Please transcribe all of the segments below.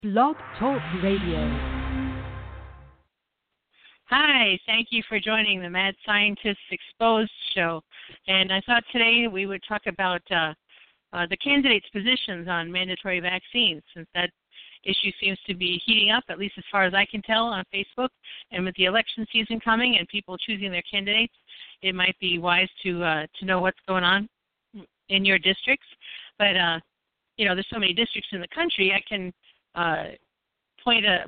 Blog Talk Radio. Hi, thank you for joining the Mad Scientists Exposed show. And I thought today we would talk about the candidates' positions on mandatory vaccines, since that issue seems to be heating up, at least as far as I can tell, on Facebook. And with the election season coming and people choosing their candidates, it might be wise to know what's going on in your districts. But there's so many districts in the country. I can point a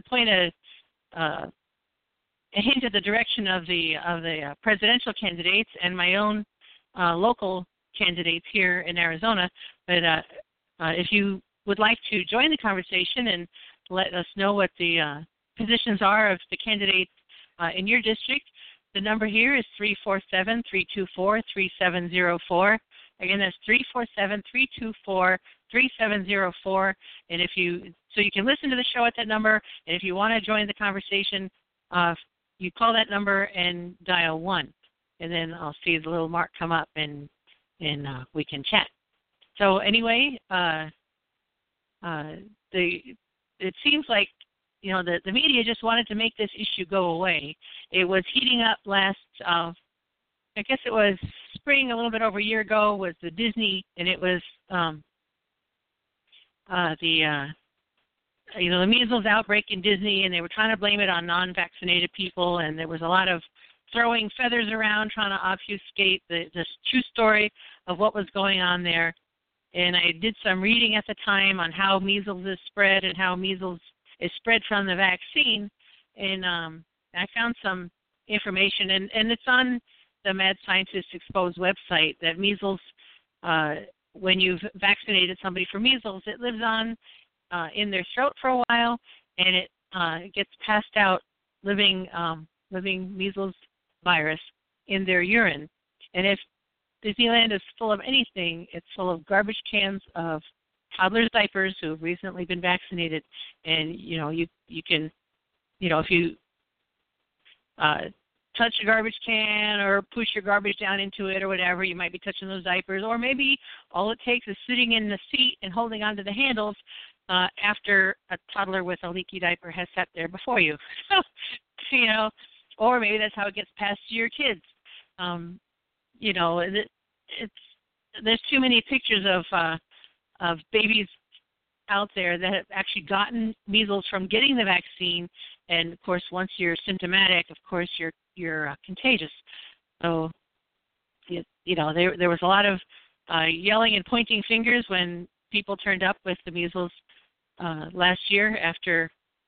hint at the direction of the presidential candidates and my own local candidates here in Arizona. But if you would like to join the conversation and let us know what the positions are of the candidates in your district, the number here is 347-324-3704. Again, that's 347-324-3704. And so you can listen to the show at that number. And if you want to join the conversation, you call that number and dial 1. And then I'll see the little mark come up and we can chat. So anyway, it seems like the media just wanted to make this issue go away. It was heating up last. I guess it was spring, a little bit over a year ago, was the Disney, and it was the measles outbreak in Disney, and they were trying to blame it on non-vaccinated people, and there was a lot of throwing feathers around, trying to obfuscate the true story of what was going on there. And I did some reading at the time on how measles is spread and how measles is spread from the vaccine, and I found some information, and it's on the Mad Scientists Exposed website, that measles, when you've vaccinated somebody for measles, it lives on in their throat for a while, and it gets passed out living measles virus in their urine. And if Disneyland is full of anything, it's full of garbage cans of toddlers' diapers who have recently been vaccinated. And you can, if you touch a garbage can or push your garbage down into it or whatever, you might be touching those diapers. Or maybe all it takes is sitting in the seat and holding onto the handles after a toddler with a leaky diaper has sat there before you. Or maybe that's how it gets passed to your kids. There's too many pictures of babies out there that have actually gotten measles from getting the vaccine, and of course, once you're symptomatic, of course you're contagious. So, there was a lot of yelling and pointing fingers when people turned up with the measles last year after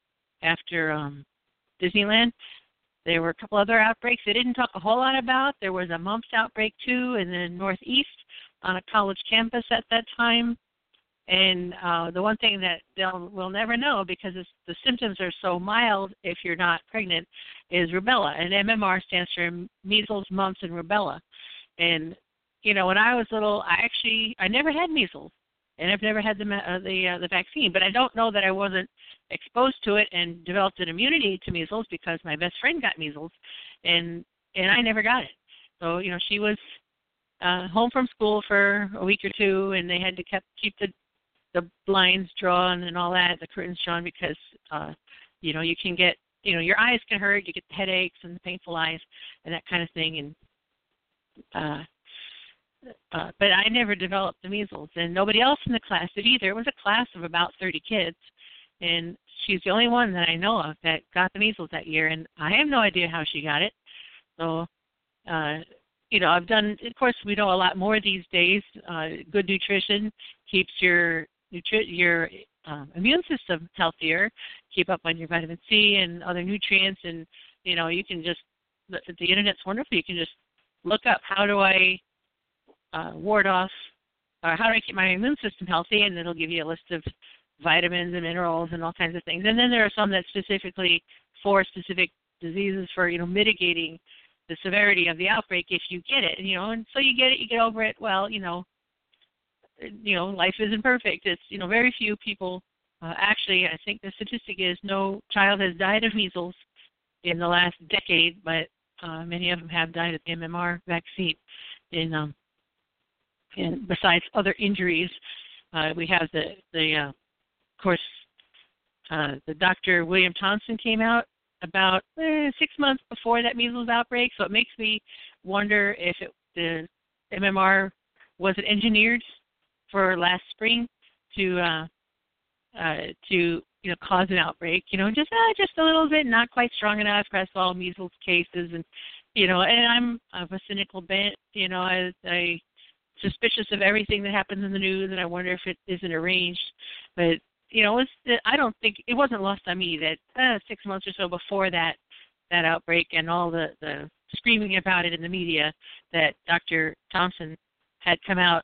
Disneyland. There were a couple other outbreaks they didn't talk a whole lot about. There was a mumps outbreak, too, in the Northeast on a college campus at that time. And the one thing that we'll never know, because the symptoms are so mild if you're not pregnant, is rubella. And MMR stands for measles, mumps, and rubella. And, when I was little, I never had measles. And I've never had the vaccine. But I don't know that I wasn't exposed to it and developed an immunity to measles, because my best friend got measles, and I never got it. So, she was home from school for a week or two, and they had to keep the blinds drawn and all that, the curtains drawn, because, you can get, your eyes can hurt, you get the headaches and the painful eyes and that kind of thing. And but I never developed the measles, and nobody else in the class did either. It was a class of about 30 kids, and she's the only one that I know of that got the measles that year, and I have no idea how she got it. So, I've done, of course, we know a lot more these days. Good nutrition keeps your immune system healthier, keep up on your vitamin C and other nutrients, and, you can just, the Internet's wonderful. You can just look up, how do I ward off, or how do I keep my immune system healthy, and it'll give you a list of vitamins and minerals and all kinds of things. And then there are some that specifically for specific diseases, for, mitigating the severity of the outbreak if you get it, and so you get it, you get over it. Well, life isn't perfect. It's, very few people, actually, I think the statistic is no child has died of measles in the last decade, but many of them have died of the MMR vaccine. And besides other injuries, we have of course, the Dr. William Thompson came out about 6 months before that measles outbreak. So it makes me wonder if the MMR wasn't engineered for last spring to cause an outbreak. Just a little bit, not quite strong enough across all measles cases, and and I'm of a cynical bent. I suspicious of everything that happens in the news, and I wonder if it isn't arranged. But I don't think it wasn't lost on me that 6 months or so before that outbreak and all the screaming about it in the media, that Dr. Thompson had come out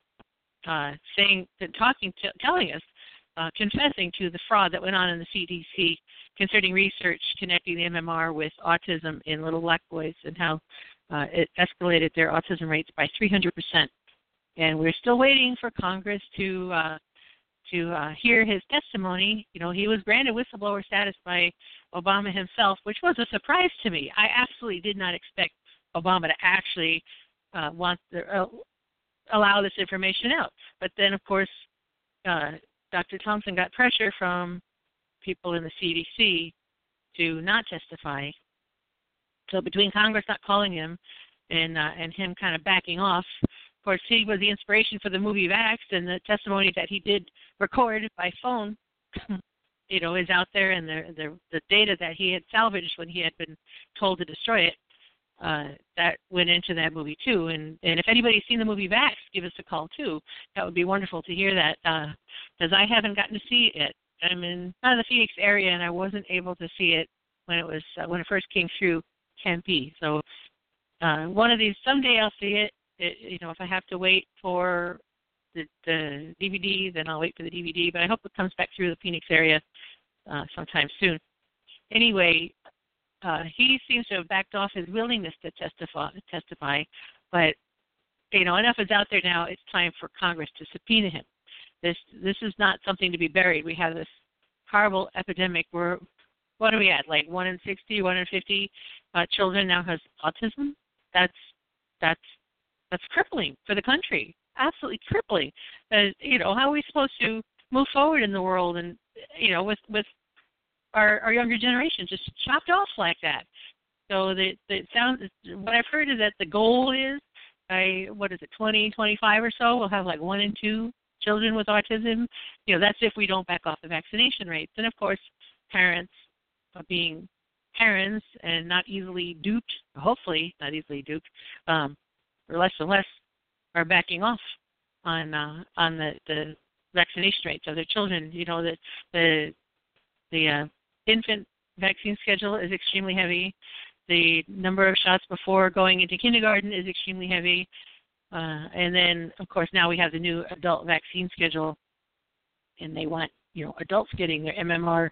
telling us, confessing to the fraud that went on in the CDC concerning research connecting the MMR with autism in little black boys, and how it escalated their autism rates by 300%. And we're still waiting for Congress to hear his testimony. He was granted whistleblower status by Obama himself, which was a surprise to me. I absolutely did not expect Obama to actually allow this information out. But then, of course, Dr. Thompson got pressure from people in the CDC to not testify. So between Congress not calling him and him kind of backing off, of course, he was the inspiration for the movie Vaxxed, and the testimony that he did record by phone, is out there, and the data that he had salvaged when he had been told to destroy it, that went into that movie too. And if anybody's seen the movie Vaxxed, give us a call too. That would be wonderful to hear that, because I haven't gotten to see it. I'm in out of the Phoenix area, and I wasn't able to see it when it first came through Tempe. So one of these, someday I'll see it. If I have to wait for the DVD, then I'll wait for the DVD. But I hope it comes back through the Phoenix area sometime soon. Anyway, he seems to have backed off his willingness to testify. But enough is out there now. It's time for Congress to subpoena him. This is not something to be buried. We have this horrible epidemic where, what are we at? Like 1 in 60, 1 in 50 children now has autism. That's crippling for the country. Absolutely crippling. How are we supposed to move forward in the world, and with our younger generation just chopped off like that? So what I've heard is that the goal is by 2025 or so, we'll have like 1 in 2 children with autism. That's if we don't back off the vaccination rates. And of course, parents being parents and not easily duped, hopefully not easily duped, or less and less are backing off on the vaccination rates of their children. The infant vaccine schedule is extremely heavy. The number of shots before going into kindergarten is extremely heavy. And then, of course, now we have the new adult vaccine schedule, and they want adults getting their MMR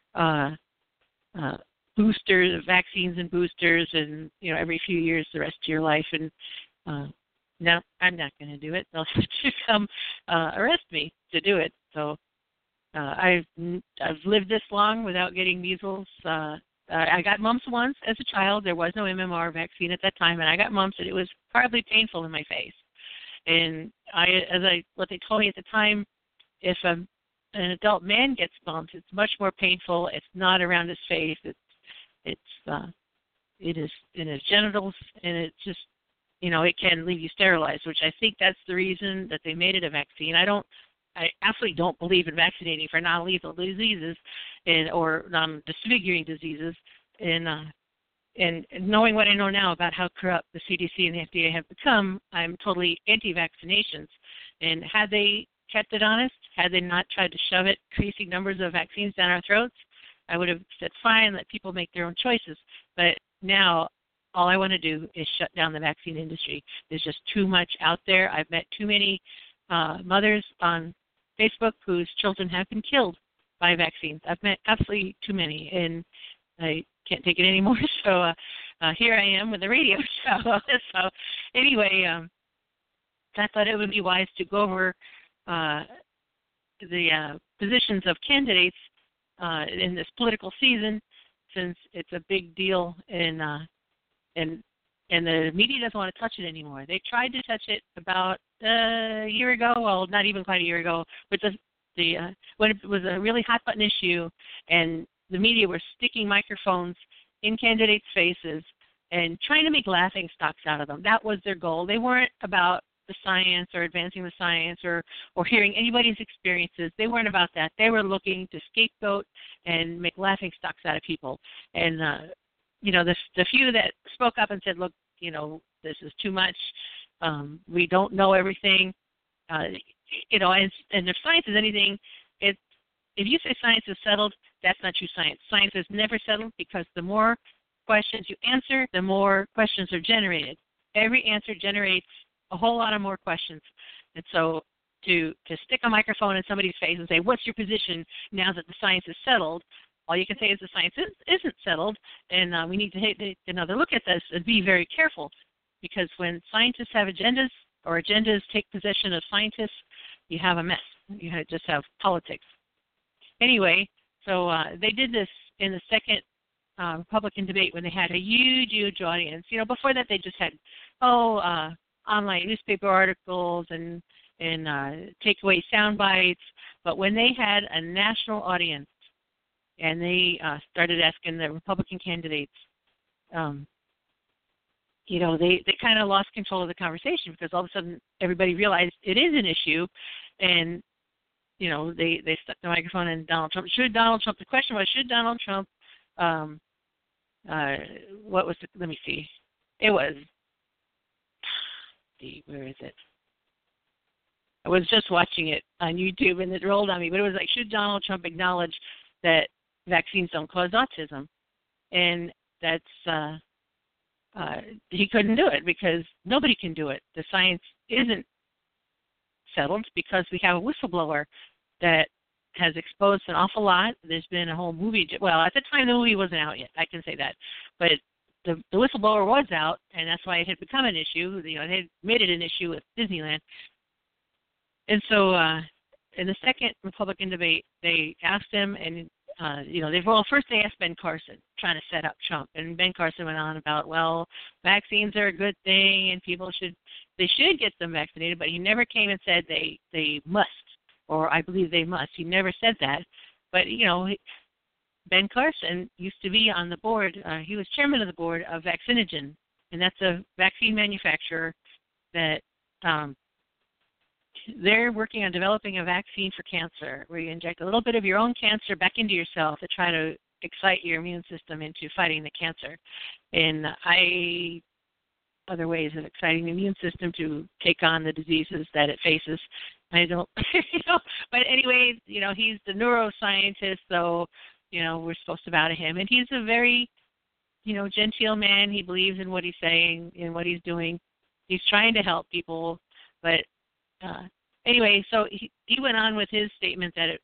boosters, vaccines and boosters, and every few years the rest of your life. And no, I'm not going to do it. They'll have to come arrest me to do it. So I've lived this long without getting measles. I got mumps once as a child. There was no MMR vaccine at that time, and I got mumps, and it was horribly painful in my face. And what they told me at the time, if an adult man gets mumps, it's much more painful. It's not around his face. It is in his genitals, and it just it can leave you sterilized, which I think that's the reason that they made it a vaccine. I absolutely don't believe in vaccinating for non-lethal diseases or disfiguring diseases. And knowing what I know now about how corrupt the CDC and the FDA have become, I'm totally anti-vaccinations. And had they kept it honest, had they not tried to shove increasing numbers of vaccines down our throats, I would have said, fine, let people make their own choices. But now all I want to do is shut down the vaccine industry. There's just too much out there. I've met too many mothers on Facebook whose children have been killed by vaccines. I've met absolutely too many, and I can't take it anymore. So here I am with a radio show. So anyway, I thought it would be wise to go over the positions of candidates in this political season, since it's a big deal, and the media doesn't want to touch it anymore. They tried to touch it about a year ago, well, not even quite a year ago, with the when it was a really hot button issue, and the media were sticking microphones in candidates' faces and trying to make laughing stocks out of them. That was their goal. They weren't about the science or advancing the science or hearing anybody's experiences. They weren't about that. They were looking to scapegoat and make laughing stocks out of people. And, the few that spoke up and said, look, this is too much. We don't know everything. And if science is anything, if you say science is settled, that's not true science. Science is never settled because the more questions you answer, the more questions are generated. Every answer generates a whole lot of more questions. And so to stick a microphone in somebody's face and say, what's your position now that the science is settled, all you can say is the science isn't settled, and we need to take another look at this and be very careful. Because when scientists have agendas or agendas take possession of scientists, you have a mess. You just have politics. Anyway, so they did this in the second Republican debate when they had a huge audience. Before that they just had, online newspaper articles and takeaway sound bites. But when they had a national audience and they started asking the Republican candidates, they kind of lost control of the conversation because all of a sudden everybody realized it is an issue, and they stuck the microphone in Donald Trump. The question was, should Donald Trump, let me see. It was, where is it? I was just watching it on YouTube and it rolled on me, but it was like, should Donald Trump acknowledge that vaccines don't cause autism? And that's, he couldn't do it because nobody can do it. The science isn't settled because we have a whistleblower that has exposed an awful lot. There's been a whole movie. Well, at the time the movie wasn't out yet. I can say that. But the whistleblower was out, and that's why it had become an issue. They had made it an issue with Disneyland. And so in the second Republican debate, they asked him, and first they asked Ben Carson, trying to set up Trump, and Ben Carson went on about, well, vaccines are a good thing, and people should get them vaccinated, but he never came and said they must, or I believe they must. He never said that, but Ben Carson used to be on the board. He was chairman of the board of Vaccinogen, and that's a vaccine manufacturer that they're working on developing a vaccine for cancer where you inject a little bit of your own cancer back into yourself to try to excite your immune system into fighting the cancer. And other ways of exciting the immune system to take on the diseases that it faces. I don't, but anyway, he's the neuroscientist, so, we're supposed to bow to him. And he's a very, genteel man. He believes in what he's saying and what he's doing. He's trying to help people, but anyway, so he went on with his statement that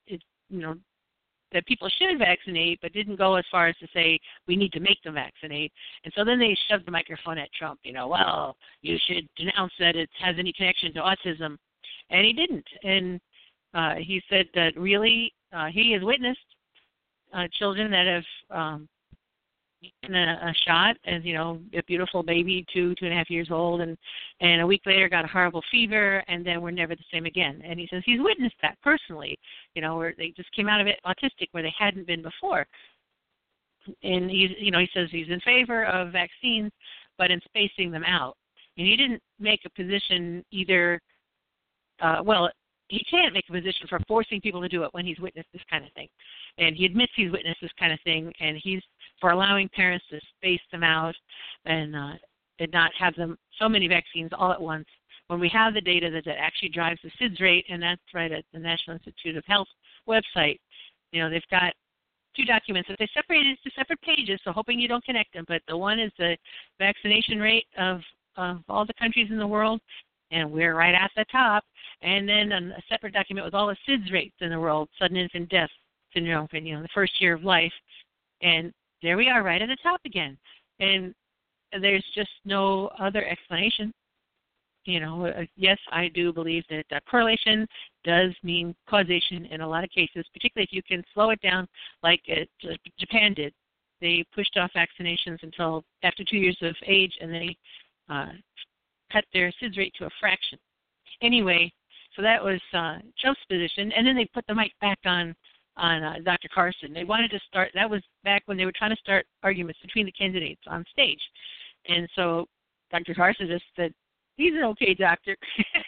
that people should vaccinate, but didn't go as far as to say we need to make them vaccinate. And so then they shoved the microphone at Trump. Well, you should denounce that it has any connection to autism, and he didn't. And he said that really he has witnessed children that have in a shot as, a beautiful baby, 2.5 years old, and a week later got a horrible fever, and then we're never the same again. And he says he's witnessed that personally, where they just came out of it autistic where they hadn't been before. And he says he's in favor of vaccines, but in spacing them out. And he didn't make a position either, he can't make a position for forcing people to do it when he's witnessed this kind of thing. And he admits he's witnessed this kind of thing, and he's for allowing parents to space them out and not have them so many vaccines all at once. When we have the data that actually drives the SIDS rate, and that's right at the National Institute of Health website, they've got two documents that they separated into separate pages, so hoping you don't connect them. But the one is the vaccination rate of all the countries in the world, and we're right at the top. And then a separate document with all the SIDS rates in the world, sudden infant death syndrome, in the first year of life. And there we are, right at the top again. And there's just no other explanation. Yes, I do believe that correlation does mean causation in a lot of cases, particularly if you can slow it down like Japan did. They pushed off vaccinations until after 2 years of age, and they cut their SIDS rate to a fraction. Anyway, So that was Trump's position, and then they put the mic back on Dr. Carson. They wanted to start. That was back when they were trying to start arguments between the candidates on stage, and so Dr. Carson just said, "He's an okay doctor."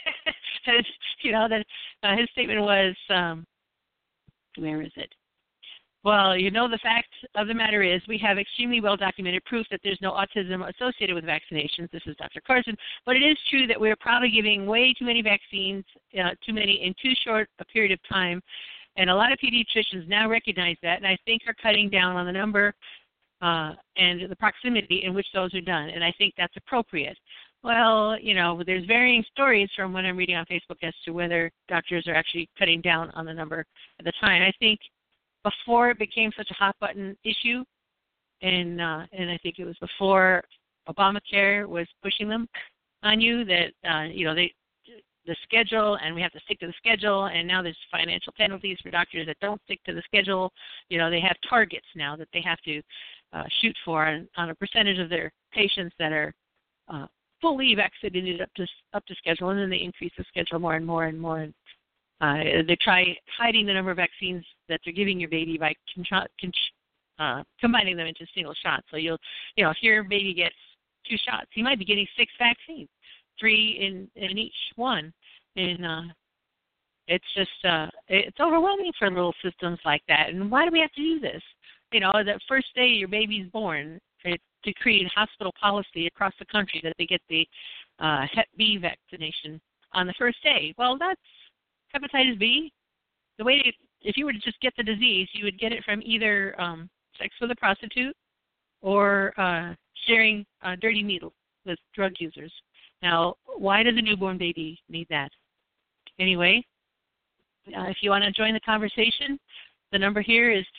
That his statement was, where is it? Well, the fact of the matter is we have extremely well-documented proof that there's no autism associated with vaccinations. This is Dr. Carson. But it is true that we're probably giving way too many vaccines, too many in too short a period of time. And a lot of pediatricians now recognize that, and I think are cutting down on the number and the proximity in which those are done. And I think that's appropriate. Well, there's varying stories from what I'm reading on Facebook as to whether doctors are actually cutting down on the number at the time. I think before it became such a hot-button issue, and I think it was before Obamacare was pushing them on you that, the schedule, and we have to stick to the schedule, and now there's financial penalties for doctors that don't stick to the schedule. They have targets now that they have to shoot for on a percentage of their patients that are fully vaccinated up to schedule, and then they increase the schedule more and more and more. And they try hiding the number of vaccines that they're giving your baby by combining them into single shots. So if your baby gets 2 shots, he might be getting 6 vaccines, 3 in each one. And it's just it's overwhelming for little systems like that. And why do we have to do this? The first day your baby's born, to create hospital policy across the country that they get the Hep B vaccination on the first day. Well, that's hepatitis B. The way if you were to just get the disease, you would get it from either sex with a prostitute or sharing dirty needles with drug users. Now, why does a newborn baby need that? Anyway, if you want to join the conversation, the number here is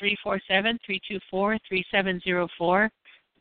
347-324-3704.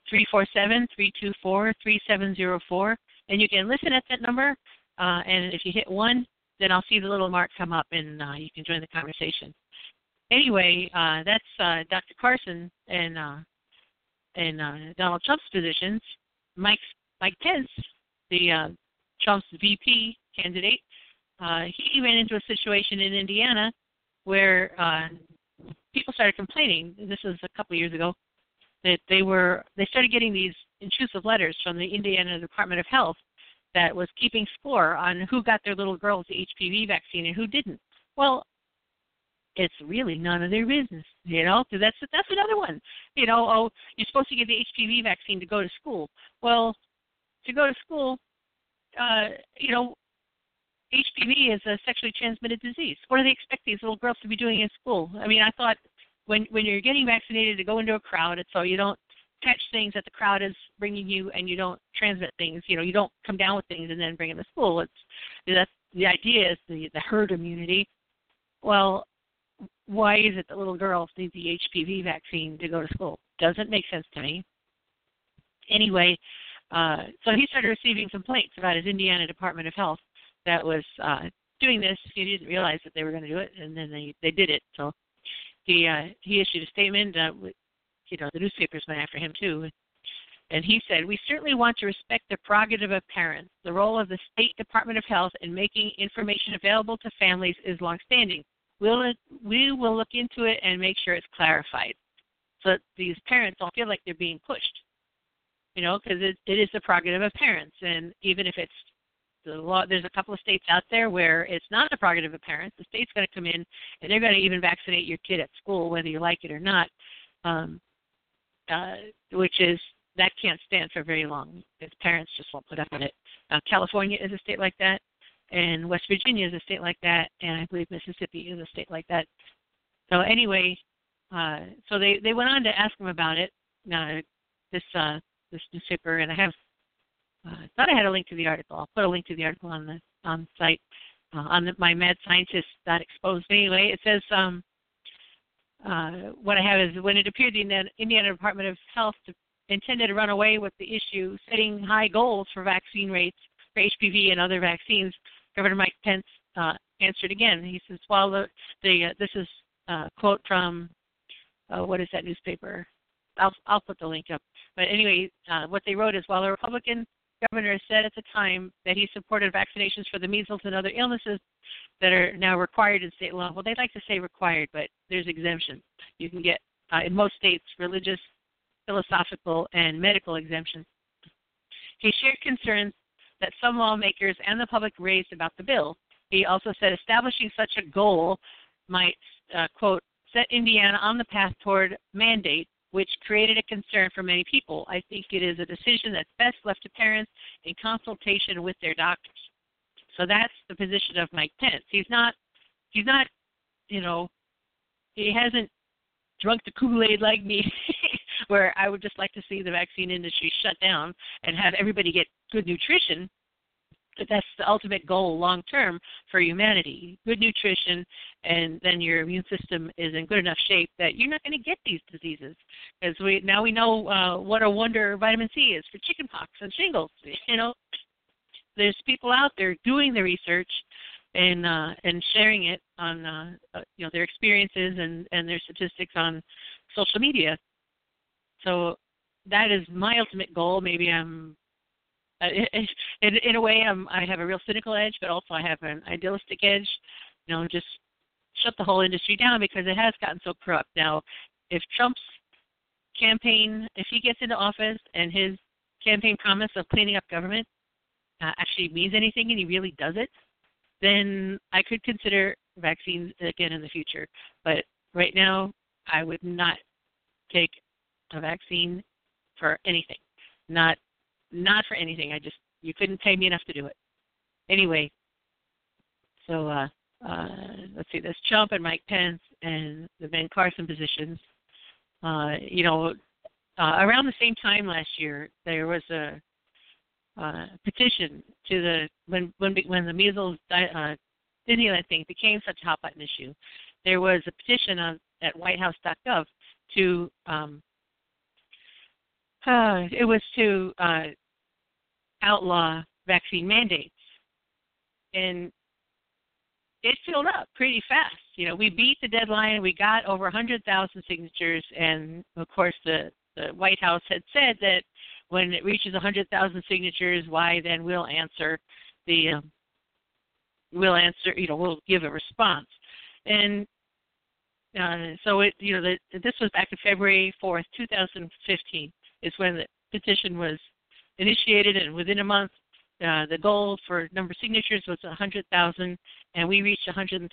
347-324-3704, and you can listen at that number, and if you hit 1, then I'll see the little mark come up, and you can join the conversation. Anyway, that's Dr. Carson and Donald Trump's positions. Mike Pence, the Trump's VP candidate, he ran into a situation in Indiana where people started complaining. This was a couple of years ago. That they started getting these intrusive letters from the Indiana Department of Health that was keeping score on who got their little girls the HPV vaccine and who didn't. Well, it's really none of their business, That's another one. You're supposed to get the HPV vaccine to go to school. Well, to go to school, HPV is a sexually transmitted disease. What do they expect these little girls to be doing in school? I mean, I thought when you're getting vaccinated to go into a crowd, it's so you don't catch things that the crowd is bringing you, and you don't transmit things. You don't come down with things and then bring them to school. That's the idea is the herd immunity. Well, why is it that little girls need the HPV vaccine to go to school? Doesn't make sense to me. Anyway, so he started receiving complaints about his Indiana Department of Health that was doing this. He didn't realize that they were going to do it, and then they did it. So he issued a statement. The newspapers went after him too. And he said, "We certainly want to respect the prerogative of parents. The role of the State Department of Health in making information available to families is longstanding. We will look into it and make sure it's clarified so that these parents don't feel like they're being pushed, because it is the prerogative of parents. And even if it's the law, there's a couple of states out there where it's not the prerogative of parents. The state's going to come in and they're going to even vaccinate your kid at school, whether you like it or not, which is that can't stand for very long because parents just won't put up with it. California is a state like that, and West Virginia is a state like that, and I believe Mississippi is a state like that. So anyway, so they went on to ask him about it. This newspaper, and I have thought I had a link to the article. I'll put a link to the article on the site on my madscientist.exposed. Anyway, it says what I have is when it appeared the Indiana Department of Health intended to run away with the issue, setting high goals for vaccine rates for HPV and other vaccines, Governor Mike Pence answered again. He says, "While this is a quote from what is that newspaper? I'll put the link up. But anyway, what they wrote is, while the Republican governor said at the time that he supported vaccinations for the measles and other illnesses that are now required in state law. Well, they like to say required, but there's exemptions. You can get, in most states, religious, philosophical, and medical exemptions. He shared concerns that some lawmakers and the public raised about the bill. He also said establishing such a goal might, quote, set Indiana on the path toward mandate, which created a concern for many people. I think it is a decision that's best left to parents in consultation with their doctors. So that's the position of Mike Pence. He's not, he hasn't drunk the Kool-Aid like me, where I would just like to see the vaccine industry shut down and have everybody get good nutrition. But that's the ultimate goal long term for humanity. Good nutrition, and then your immune system is in good enough shape that you're not going to get these diseases. Because we know what a wonder vitamin C is for chickenpox and shingles. There's people out there doing the research and sharing it on their experiences and their statistics on social media. So that is my ultimate goal. Maybe I'm in a way I have a real cynical edge, but also I have an idealistic edge. Just shut the whole industry down because it has gotten so corrupt. Now, if Trump's campaign, if he gets into office and his campaign promise of cleaning up government actually means anything and he really does it, then I could consider vaccines again in the future. But right now, I would not take a vaccine for anything. Not for anything. You couldn't pay me enough to do it. Anyway, so let's see. There's Trump and Mike Pence and the Ben Carson positions. Around the same time last year, there was a petition to when the measles Disneyland thing became such a hot button issue. There was a petition at WhiteHouse.gov to outlaw vaccine mandates, and it filled up pretty fast. We beat the deadline. We got over 100,000 signatures, and of course the White House had said that when it reaches 100,000 signatures, why then we'll give a response. And so this was back in February 4th, 2015, is when the petition was initiated, and within a month, the goal for number of signatures was 100,000, and we reached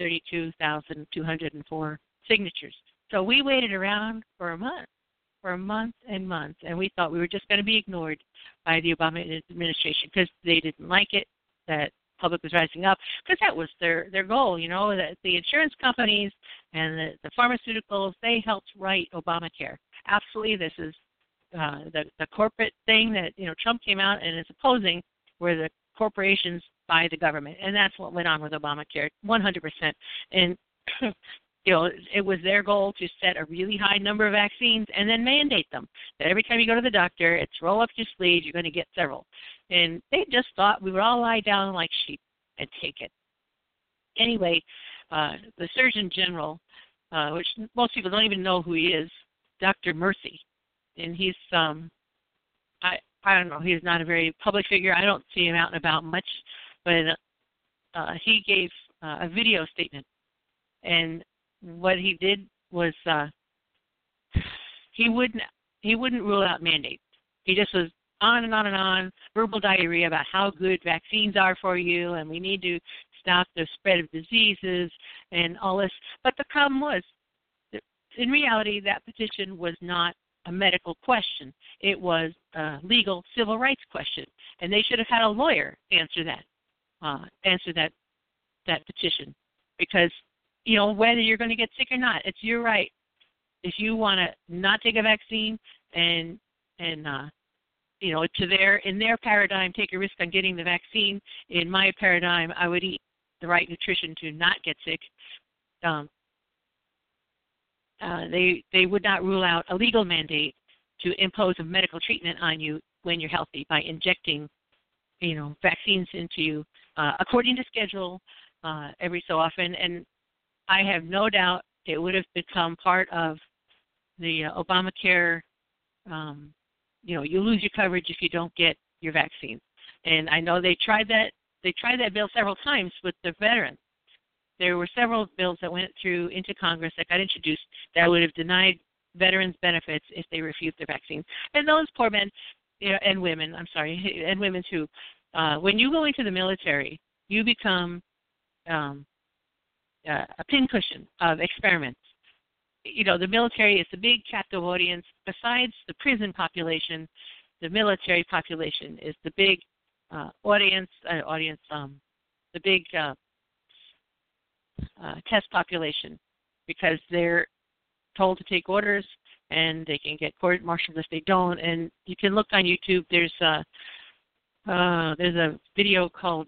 132,204 signatures. So we waited around for a month and months, and we thought we were just going to be ignored by the Obama administration because they didn't like it, that public was rising up, because that was their goal, that the insurance companies and the pharmaceuticals, they helped write Obamacare. Absolutely, this is the corporate thing that Trump came out and is opposing, where the corporations buy the government, and that's what went on with Obamacare, 100%. And it was their goal to set a really high number of vaccines and then mandate them. That every time you go to the doctor, it's roll up your sleeves, you're going to get several. And they just thought we would all lie down like sheep and take it. Anyway, the Surgeon General, which most people don't even know who he is, Dr. Mercy, and he's I don't know, he's not a very public figure. I don't see him out and about much, but he gave a video statement, and what he did was he wouldn't rule out mandates. He just was on and on and on, verbal diarrhea about how good vaccines are for you, and we need to stop the spread of diseases and all this. But the problem was, in reality, that petition was not a medical question. It was a legal civil rights question, and they should have had a lawyer answer that petition, because whether you're going to get sick or not, it's your right. If you want to not take a vaccine and in their paradigm, take a risk on getting the vaccine. In my paradigm, I would eat the right nutrition to not get sick. They would not rule out a legal mandate to impose a medical treatment on you when you're healthy by injecting, vaccines into you according to schedule every so often. And I have no doubt it would have become part of the Obamacare. You lose your coverage if you don't get your vaccine. And I know they tried that. They tried that bill several times with the veterans. There were several bills that went through into Congress that got introduced that would have denied veterans benefits if they refused their vaccine. And those poor men, and women, and women too. When you go into the military, you become a pincushion of experiments. The military is the big captive audience. Besides the prison population, the military population is the big the big test population, because they're told to take orders and they can get court-martialed if they don't. And you can look on YouTube. There's a video called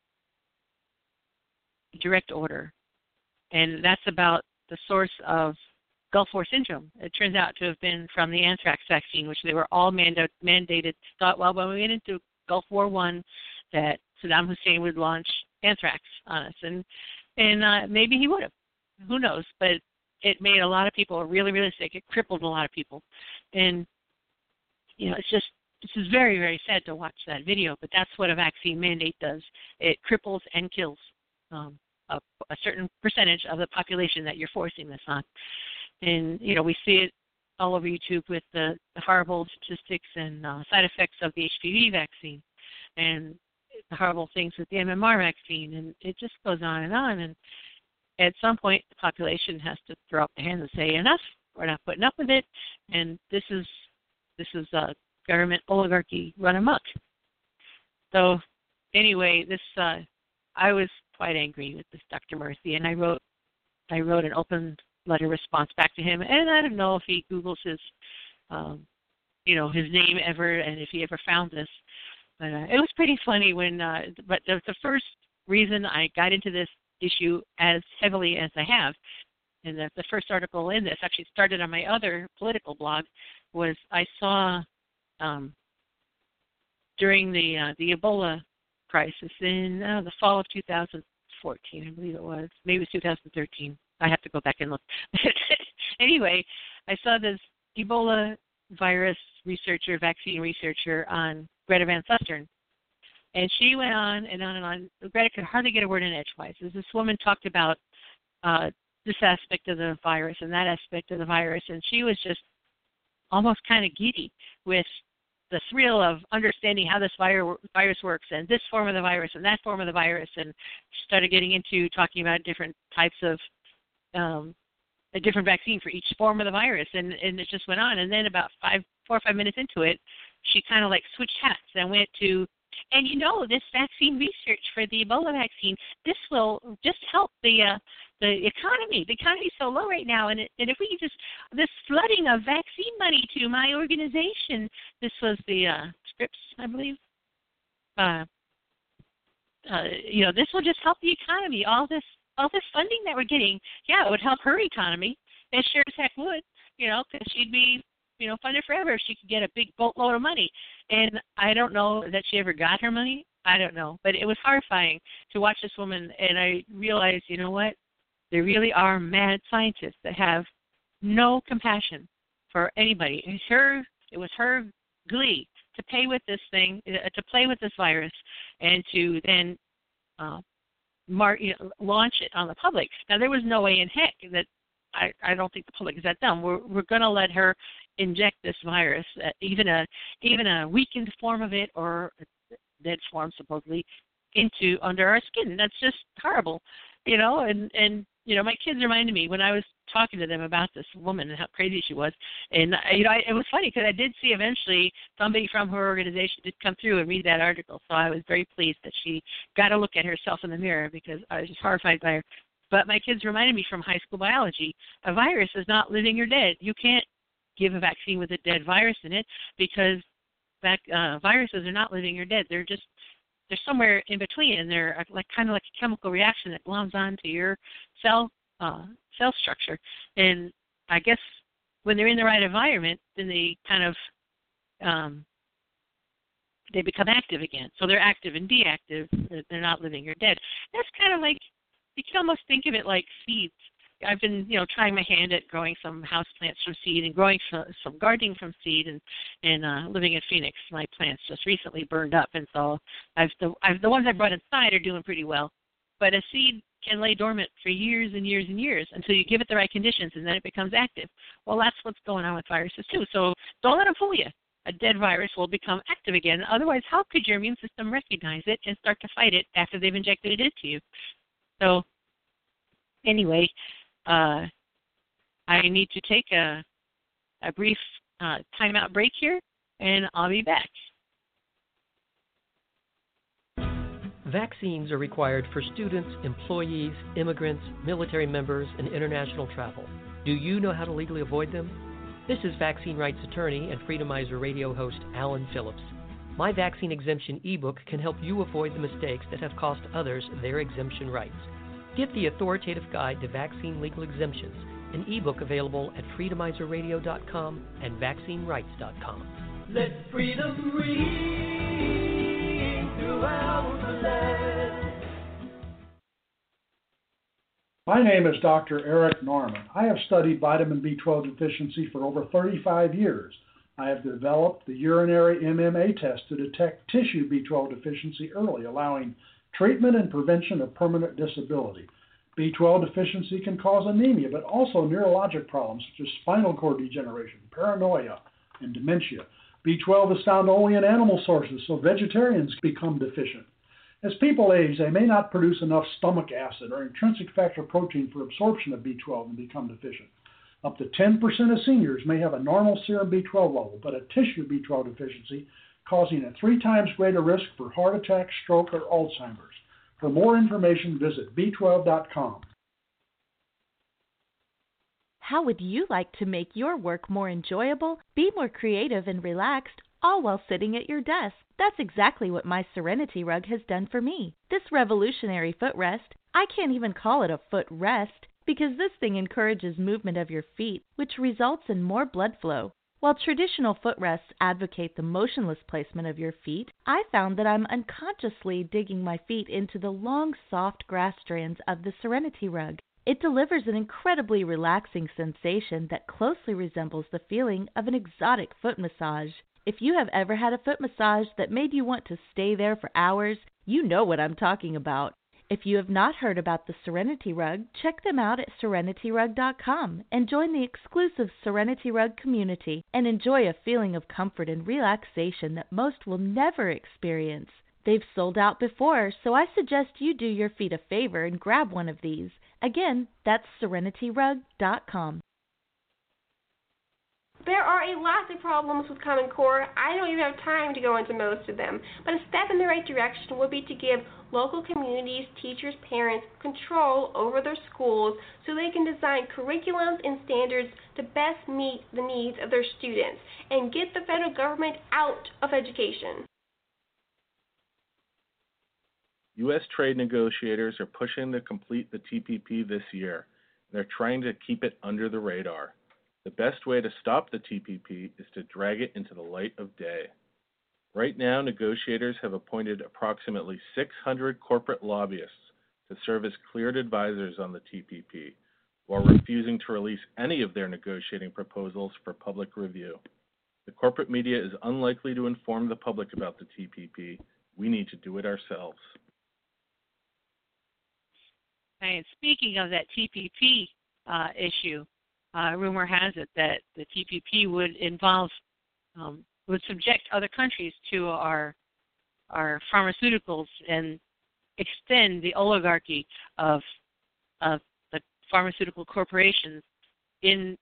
Direct Order, and that's about the source of Gulf War syndrome. It turns out to have been from the anthrax vaccine, which they were all mandated. Thought, well, when we went into Gulf War I, that Saddam Hussein would launch anthrax on us, and maybe he would have. Who knows? But it made a lot of people really, really sick. It crippled a lot of people, and this is very, very sad to watch that video. But that's what a vaccine mandate does. It cripples and kills a certain percentage of the population that you're forcing this on. And we see it all over YouTube with the horrible statistics and side effects of the HPV vaccine, and the horrible things with the MMR vaccine, and it just goes on. And at some point, the population has to throw up their hands and say, enough, we're not putting up with it, and this is government oligarchy run amok. So anyway, I was quite angry with this Dr. Murthy, and I wrote an open letter response back to him, and I don't know if he Googles his name ever, and if he ever found this. But it was pretty funny when. But the first reason I got into this issue as heavily as I have, and the first article in this actually started on my other political blog, was I saw during the Ebola crisis in the fall of 2014, I believe it was, maybe it was 2013. I have to go back and look. Anyway, I saw this Ebola virus researcher, vaccine researcher on Greta Van Susteren. And she went on and on and on. Greta could hardly get a word in edgewise. As this woman talked about this aspect of the virus and that aspect of the virus, and she was just almost kind of giddy with the thrill of understanding how this virus works, and this form of the virus and that form of the virus, and she started getting into talking about different types of a different vaccine for each form of the virus, and it just went on. And then about 4 or 5 minutes into it, she kind of like switched hats and went to, and this vaccine research for the Ebola vaccine, this will just help the economy. The economy's so low right now, and if we could just, this flooding of vaccine money to my organization, this was the Scripps, I believe. This will just help the economy. All this funding that we're getting, it would help her economy. It sure as heck would, because she'd be, funded forever if she could get a big boatload of money. And I don't know that she ever got her money. I don't know. But it was horrifying to watch this woman, and I realized, you know what? There really are mad scientists that have no compassion for anybody. It was her glee to play with this thing, to play with this virus, and to then launch it on the public. Now, there was no way in heck that I don't think the public is that dumb. We're going to let her inject this virus, even a weakened form of it, or a dead form supposedly, under our skin. That's just horrible, And my kids reminded me when I was talking to them about this woman and how crazy she was, and it was funny because I did see eventually somebody from her organization did come through and read that article. So I was very pleased that she got to look at herself in the mirror, because I was just horrified by her. But my kids reminded me from high school biology, a virus is not living or dead. You can't give a vaccine with a dead virus in it, because viruses are not living or dead. They're somewhere in between, and they're kind of like a chemical reaction that gloms onto your cell structure. And I guess when they're in the right environment, then they kind of they become active again. So they're active and deactive. They're not living or dead. That's kind of like, you can almost think of it like seeds. I've been, trying my hand at growing some house plants from seed and growing some gardening from seed, and living in Phoenix, my plants just recently burned up, and so the ones I brought inside are doing pretty well. But a seed can lay dormant for years and years and years until you give it the right conditions, and then it becomes active. Well, that's what's going on with viruses too. So don't let them fool you. A dead virus will become active again. Otherwise, how could your immune system recognize it and start to fight it after they've injected it into you? So anyway, I need to take a brief timeout break here, and I'll be back. Vaccines are required for students, employees, immigrants, military members, and international travel. Do you know how to legally avoid them? This is vaccine rights attorney and Freedomizer radio host Alan Phillips. My vaccine exemption ebook can help you avoid the mistakes that have cost others their exemption rights. Get the authoritative guide to vaccine legal exemptions, an ebook available at freedomizerradio.com and vaccinerights.com. Let freedom ring throughout the land. My name is Dr. Eric Norman. I have studied vitamin B12 deficiency for over 35 years. I have developed the urinary MMA test to detect tissue B12 deficiency early, allowing treatment and prevention of permanent disability. B12 deficiency can cause anemia, but also neurologic problems such as spinal cord degeneration, paranoia, and dementia. B12 is found only in animal sources, so vegetarians become deficient. As people age, they may not produce enough stomach acid or intrinsic factor protein for absorption of B12 and become deficient. Up to 10% of seniors may have a normal serum B12 level, but a tissue B12 deficiency causing a 3 times greater risk for heart attack, stroke, or Alzheimer's. For more information, visit b12.com. How would you like to make your work more enjoyable, be more creative and relaxed, all while sitting at your desk? That's exactly what my Serenity Rug has done for me. This revolutionary footrest, I can't even call it a footrest, because this thing encourages movement of your feet, which results in more blood flow. While traditional footrests advocate the motionless placement of your feet, I found that I'm unconsciously digging my feet into the long, soft grass strands of the Serenity Rug. It delivers an incredibly relaxing sensation that closely resembles the feeling of an exotic foot massage. If you have ever had a foot massage that made you want to stay there for hours, you know what I'm talking about. If you have not heard about the Serenity Rug, check them out at serenityrug.com and join the exclusive Serenity Rug community and enjoy a feeling of comfort and relaxation that most will never experience. They've sold out before, so I suggest you do your feet a favor and grab one of these. Again, that's serenityrug.com. There are a lot of problems with Common Core. I don't even have time to go into most of them, but a step in the right direction would be to give local communities, teachers, parents control over their schools so they can design curriculums and standards to best meet the needs of their students and get the federal government out of education. U.S. trade negotiators are pushing to complete the TPP this year. They're trying to keep it under the radar. The best way to stop the TPP is to drag it into the light of day. Right now, negotiators have appointed approximately 600 corporate lobbyists to serve as cleared advisors on the TPP, while refusing to release any of their negotiating proposals for public review. The corporate media is unlikely to inform the public about the TPP. We need to do it ourselves. And speaking of that TPP issue, rumor has it that the TPP would subject other countries to our pharmaceuticals and extend the oligarchy of the pharmaceutical corporations in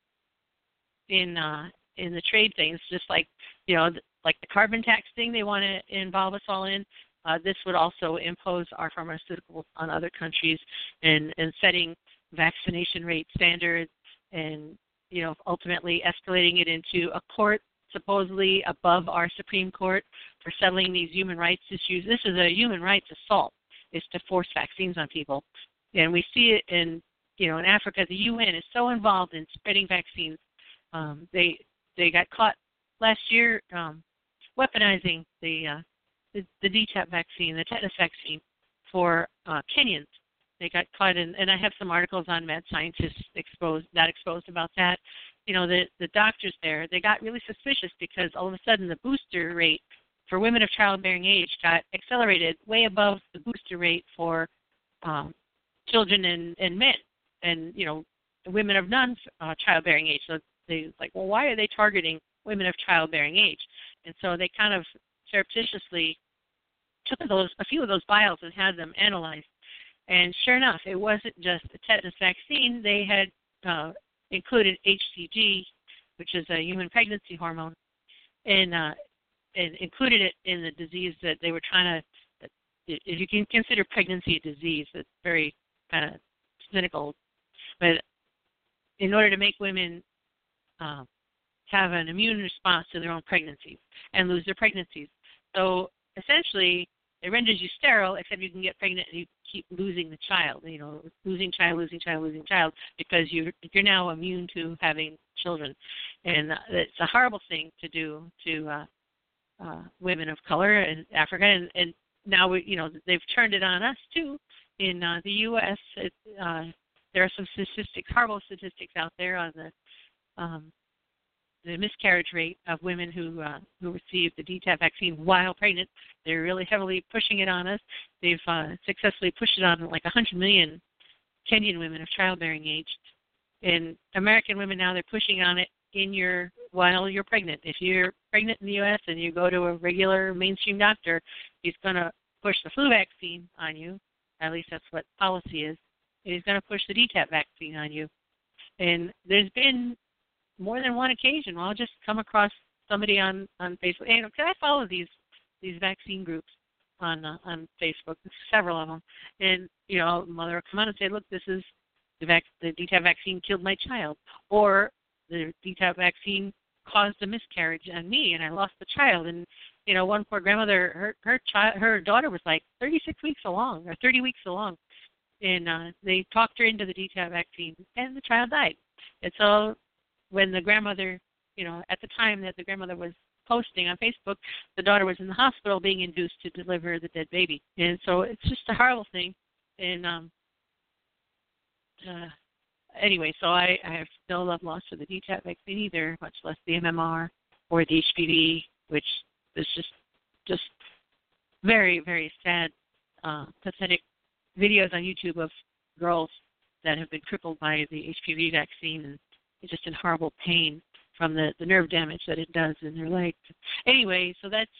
the trade things, just like like the carbon tax thing they want to involve us all in. This would also impose our pharmaceuticals on other countries and setting vaccination rate standards and, ultimately escalating it into a court supposedly above our Supreme Court for settling these human rights issues. This is a human rights assault, is to force vaccines on people. And we see it in Africa. The UN is so involved in spreading vaccines. They got caught last year weaponizing the DTaP vaccine, the tetanus vaccine, for Kenyans. They got caught in, and I have some articles on Mad Scientists exposed about that. You know, the doctors there, they got really suspicious because all of a sudden the booster rate for women of childbearing age got accelerated way above the booster rate for children and men, and you know, women of non-childbearing age. So they like, well, why are they targeting women of childbearing age? And so they kind of surreptitiously took a few of those vials and had them analyzed. And sure enough, it wasn't just the tetanus vaccine. They had included HCG, which is a human pregnancy hormone, and included it in the disease that they were trying to. If you can consider pregnancy a disease, it's very kind of cynical. But in order to make women have an immune response to their own pregnancies and lose their pregnancies, so essentially it renders you sterile, except you can get pregnant and you keep losing the child. You know, losing child, because you're now immune to having children, and it's a horrible thing to do to women of color in Africa, and now they've turned it on us too. In the U.S., there are some horrible statistics out there on the miscarriage rate of women who received the DTaP vaccine while pregnant. They're really heavily pushing it on us. They've successfully pushed it on like 100 million Kenyan women of childbearing age. And American women now, they're pushing on it while you're pregnant. If you're pregnant in the U.S. and you go to a regular mainstream doctor, he's going to push the flu vaccine on you. At least that's what policy is. He's going to push the DTaP vaccine on you. And there's been more than one occasion where I'll just come across somebody on Facebook. And can I follow these vaccine groups on Facebook? Several of them. And a mother will come on and say, "Look, this is the DTaP vaccine killed my child," or the DTaP vaccine caused a miscarriage on me, and I lost the child. And one poor grandmother, her daughter was like 36 weeks along or 30 weeks along, and they talked her into the DTaP vaccine, and the child died. And so when the grandmother, at the time that the grandmother was posting on Facebook, the daughter was in the hospital being induced to deliver the dead baby. And so it's just a horrible thing. And anyway, so I have no love lost for the DTaP vaccine either, much less the MMR or the HPV, which is just very, very sad, pathetic videos on YouTube of girls that have been crippled by the HPV vaccine and just in horrible pain from the nerve damage that it does in their legs. Anyway, so that's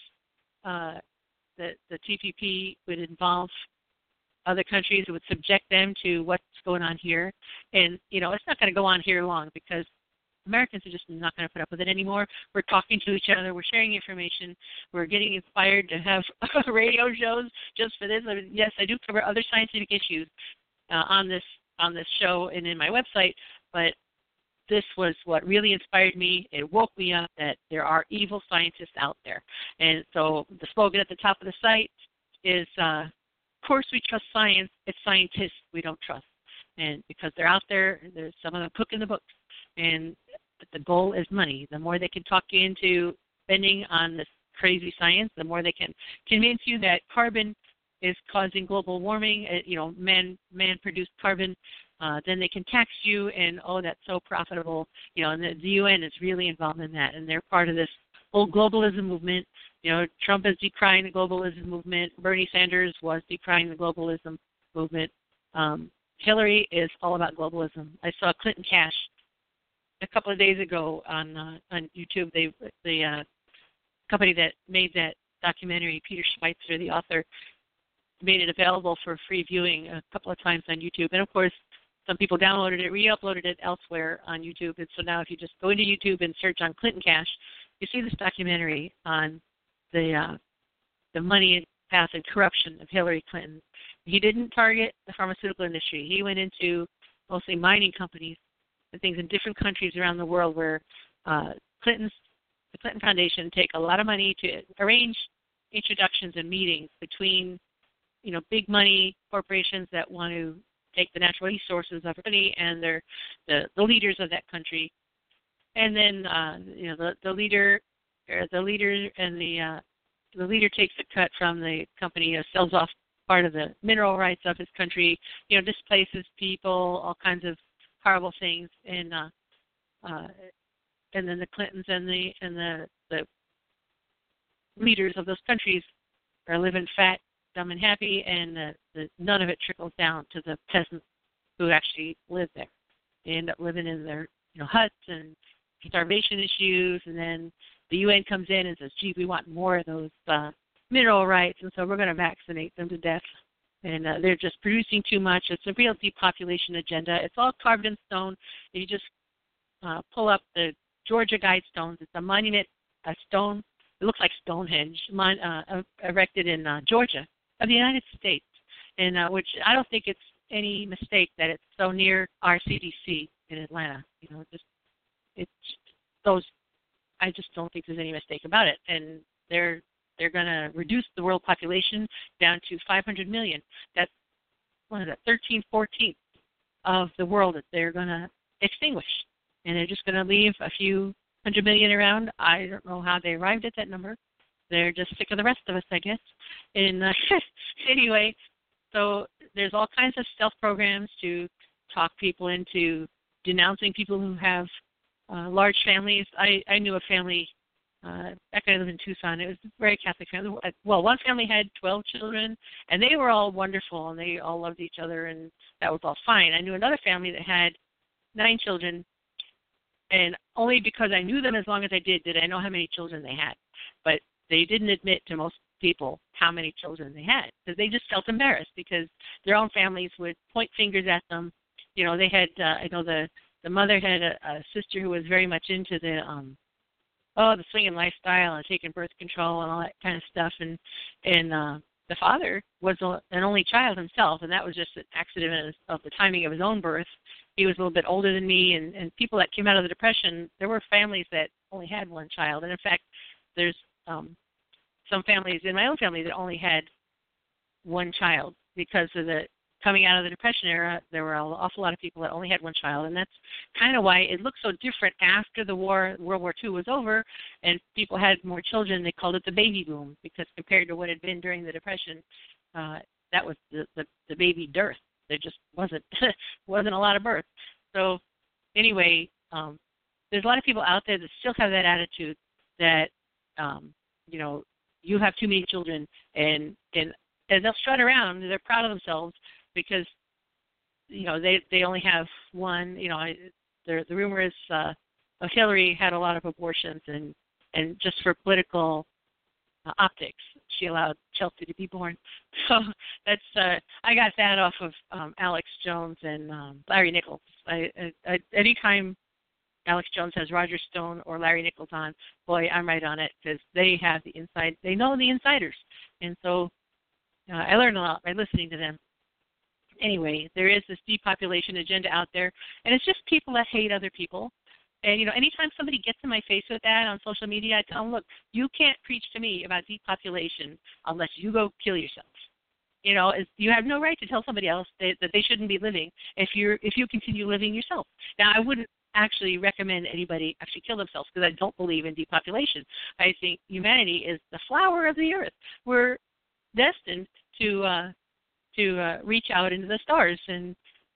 the TPP would involve other countries. It would subject them to what's going on here. And, it's not going to go on here long because Americans are just not going to put up with it anymore. We're talking to each other. We're sharing information. We're getting inspired to have radio shows just for this. I mean, yes, I do cover other scientific issues on this show and in my website, but this was what really inspired me. It woke me up that there are evil scientists out there. And so the slogan at the top of the site is, of course we trust science, it's scientists we don't trust. And because they're out there, there's some of them cooking the books. And the goal is money. The more they can talk you into spending on this crazy science, the more they can convince you that carbon is causing global warming, man-produced carbon. Then they can tax you, and that's so profitable. And the UN is really involved in that, and they're part of this whole globalism movement. Trump is decrying the globalism movement. Bernie Sanders was decrying the globalism movement. Hillary is all about globalism. I saw Clinton Cash a couple of days ago on YouTube. The company that made that documentary, Peter Schweitzer, the author, made it available for free viewing a couple of times on YouTube. And of course, some people downloaded it, re-uploaded it elsewhere on YouTube. And so now if you just go into YouTube and search on Clinton Cash, you see this documentary on the money path and corruption of Hillary Clinton. He didn't target the pharmaceutical industry. He went into mostly mining companies and things in different countries around the world where the Clinton Foundation take a lot of money to arrange introductions and meetings between big money corporations that want to take the natural resources of the country and the leaders of that country, and then the leader takes a cut from the company, sells off part of the mineral rights of his country, displaces people, all kinds of horrible things, and then the Clintons and the leaders of those countries are living fat, dumb, and happy, and none of it trickles down to the peasants who actually live there. They end up living in their huts and starvation issues, and then the UN comes in and says, gee, we want more of those mineral rights, and so we're going to vaccinate them to death. And they're just producing too much. It's a real depopulation agenda. It's all carved in stone. If you just pull up the Georgia Guidestones, it's a monument, a stone. It looks like Stonehenge, erected in Georgia of the United States, and which I don't think it's any mistake that it's so near our CDC in Atlanta. I just don't think there's any mistake about it. And they're going to reduce the world population down to 500 million. That's 13/14 of the world that they're going to extinguish, and they're just going to leave a few 100 million around. I don't know how they arrived at that number. They're just sick of the rest of us, I guess. And anyway, so there's all kinds of stealth programs to talk people into denouncing people who have large families. I knew a family back when I lived in Tucson. It was a very Catholic family. Well, one family had 12 children, and they were all wonderful, and they all loved each other, and that was all fine. I knew another family that had 9 children, and only because I knew them as long as I did I know how many children they had. But they didn't admit to most people how many children they had, because they just felt embarrassed because their own families would point fingers at them. They had, I know the mother had a sister who was very much into the swinging lifestyle and taking birth control and all that kind of stuff, and the father was an only child himself, and that was just an accident of the timing of his own birth. He was a little bit older than me, and people that came out of the Depression, there were families that only had one child, and in fact, there's some families in my own family that only had one child because of the coming out of the Depression era. There were an awful lot of people that only had one child, and that's kind of why it looked so different after the war. World War II was over, and people had more children. They called it the baby boom, because compared to what had been during the Depression, that was the baby dearth. There just wasn't a lot of birth. So anyway, there's a lot of people out there that still have that attitude that you have too many children, and they'll strut around. They're proud of themselves because they only have one. The rumor is Hillary had a lot of abortions, and just for political optics, she allowed Chelsea to be born. So that's I got that off of Alex Jones and Larry Nichols. Anytime Alex Jones has Roger Stone or Larry Nichols on, boy, I'm right on it, because they have the inside. They know the insiders, and so I learned a lot by listening to them. Anyway, there is this depopulation agenda out there, and it's just people that hate other people. And, anytime somebody gets in my face with that on social media, I tell them, look, you can't preach to me about depopulation unless you go kill yourself. You have no right to tell somebody else that they shouldn't be living if you continue living yourself. Now, I wouldn't actually recommend anybody actually kill themselves, because I don't believe in depopulation. I think humanity is the flower of the earth. We're destined to reach out into the stars, and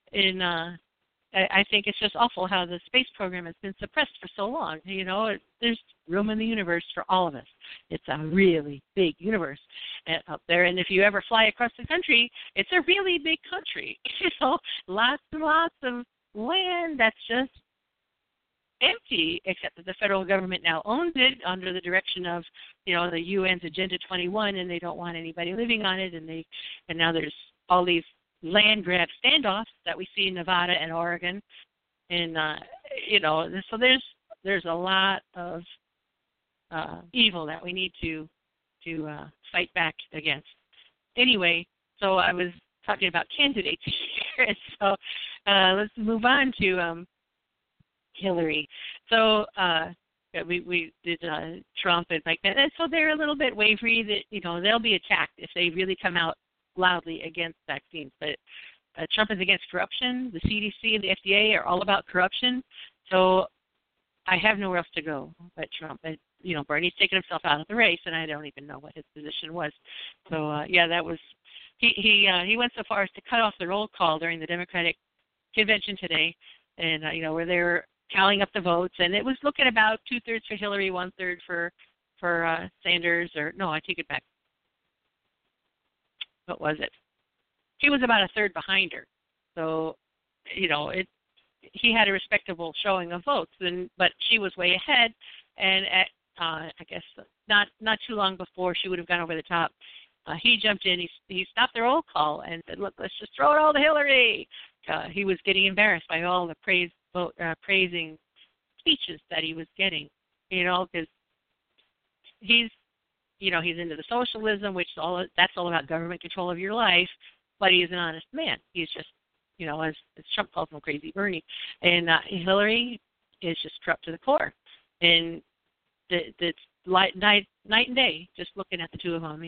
I think it's just awful how the space program has been suppressed for so long. There's room in the universe for all of us. It's a really big universe up there, and if you ever fly across the country, it's a really big country. Lots and lots of land that's just empty, except that the federal government now owns it under the direction of, the UN's Agenda 21, and they don't want anybody living on it, and now there's all these land grab standoffs that we see in Nevada and Oregon, and so there's a lot of evil that we need to fight back against. Anyway, so I was talking about candidates here, and so let's move on to Hillary. So we did Trump and Mike Pence, and so they're a little bit wavery that they'll be attacked if they really come out loudly against vaccines. But Trump is against corruption. The CDC and the FDA are all about corruption. So I have nowhere else to go but Trump. Bernie's taken himself out of the race, and I don't even know what his position was. So that was he went so far as to cut off the roll call during the Democratic convention today, and where they were tallying up the votes, and it was looking about 2/3 for Hillary, 1/3 for Sanders, or no, I take it back. What was it? He was about 1/3 behind her, so he had a respectable showing of votes, but she was way ahead, and at I guess not too long before she would have gone over the top, he jumped in. He stopped the roll call and said, "Look, let's just throw it all to Hillary." He was getting embarrassed by all the praising speeches that he was getting, because he's into the socialism, which that's all about government control of your life, but he's an honest man. He's just, as Trump calls him, Crazy Bernie, and Hillary is just corrupt to the core, and it's night and day just looking at the two of them.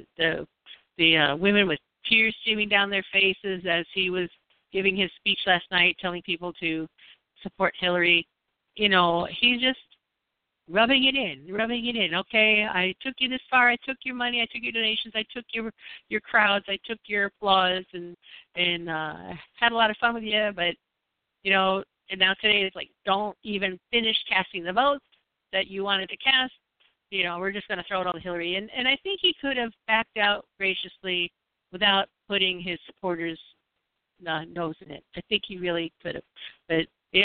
The women with tears streaming down their faces as he was giving his speech last night, telling people to support Hillary. He's just rubbing it in. Okay, I took you this far. I took your money. I took your donations. I took your crowds. I took your applause, and had a lot of fun with you. But and now today it's like, don't even finish casting the votes that you wanted to cast. We're just going to throw it all to Hillary. And I think he could have backed out graciously without putting his supporters' nose in it. I think he really could have. But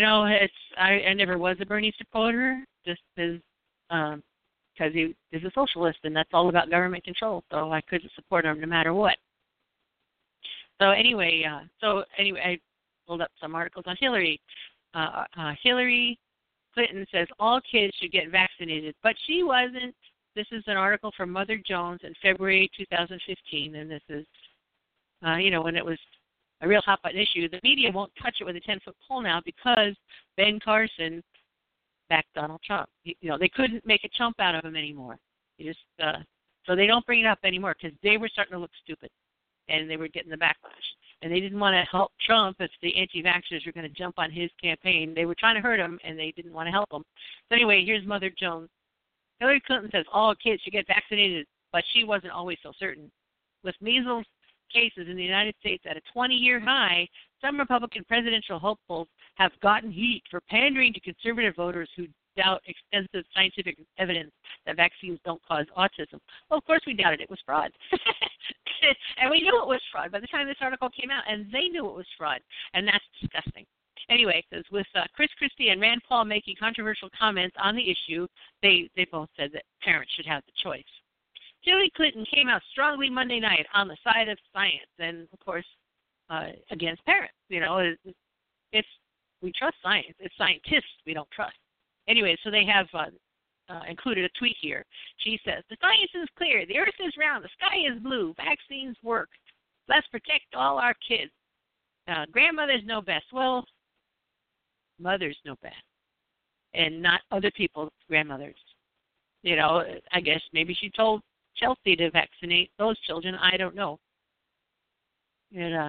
I never was a Bernie supporter, just because he is a socialist, and that's all about government control. So I couldn't support him no matter what. So anyway, I pulled up some articles on Hillary. Hillary Clinton says all kids should get vaccinated, but she wasn't. This is an article from Mother Jones in February 2015, and this is, when it was a real hot button issue. The media won't touch it with a 10-foot pole now because Ben Carson backed Donald Trump. They couldn't make a chump out of him anymore. So they don't bring it up anymore because they were starting to look stupid, and they were getting the backlash. And they didn't want to help Trump if the anti-vaxxers were going to jump on his campaign. They were trying to hurt him, and they didn't want to help him. So anyway, here's Mother Jones. Hillary Clinton says all kids should get vaccinated, but she wasn't always so certain. With measles cases in the United States at a 20-year high, some Republican presidential hopefuls have gotten heat for pandering to conservative voters who doubt extensive scientific evidence that vaccines don't cause autism. Well, of course we doubted it was fraud. And we knew it was fraud by the time this article came out, and they knew it was fraud, and that's disgusting. Anyway, because with Chris Christie and Rand Paul making controversial comments on the issue, they both said that parents should have the choice. Hillary Clinton came out strongly Monday night on the side of science and, of course, against parents. We trust science. It's scientists we don't trust. Anyway, so they have included a tweet here. She says, the science is clear. The earth is round. The sky is blue. Vaccines work. Let's protect all our kids. Grandmothers know best. Well, mothers know best, and not other people's grandmothers. I guess maybe she told Chelsea to vaccinate those children. I don't know. And,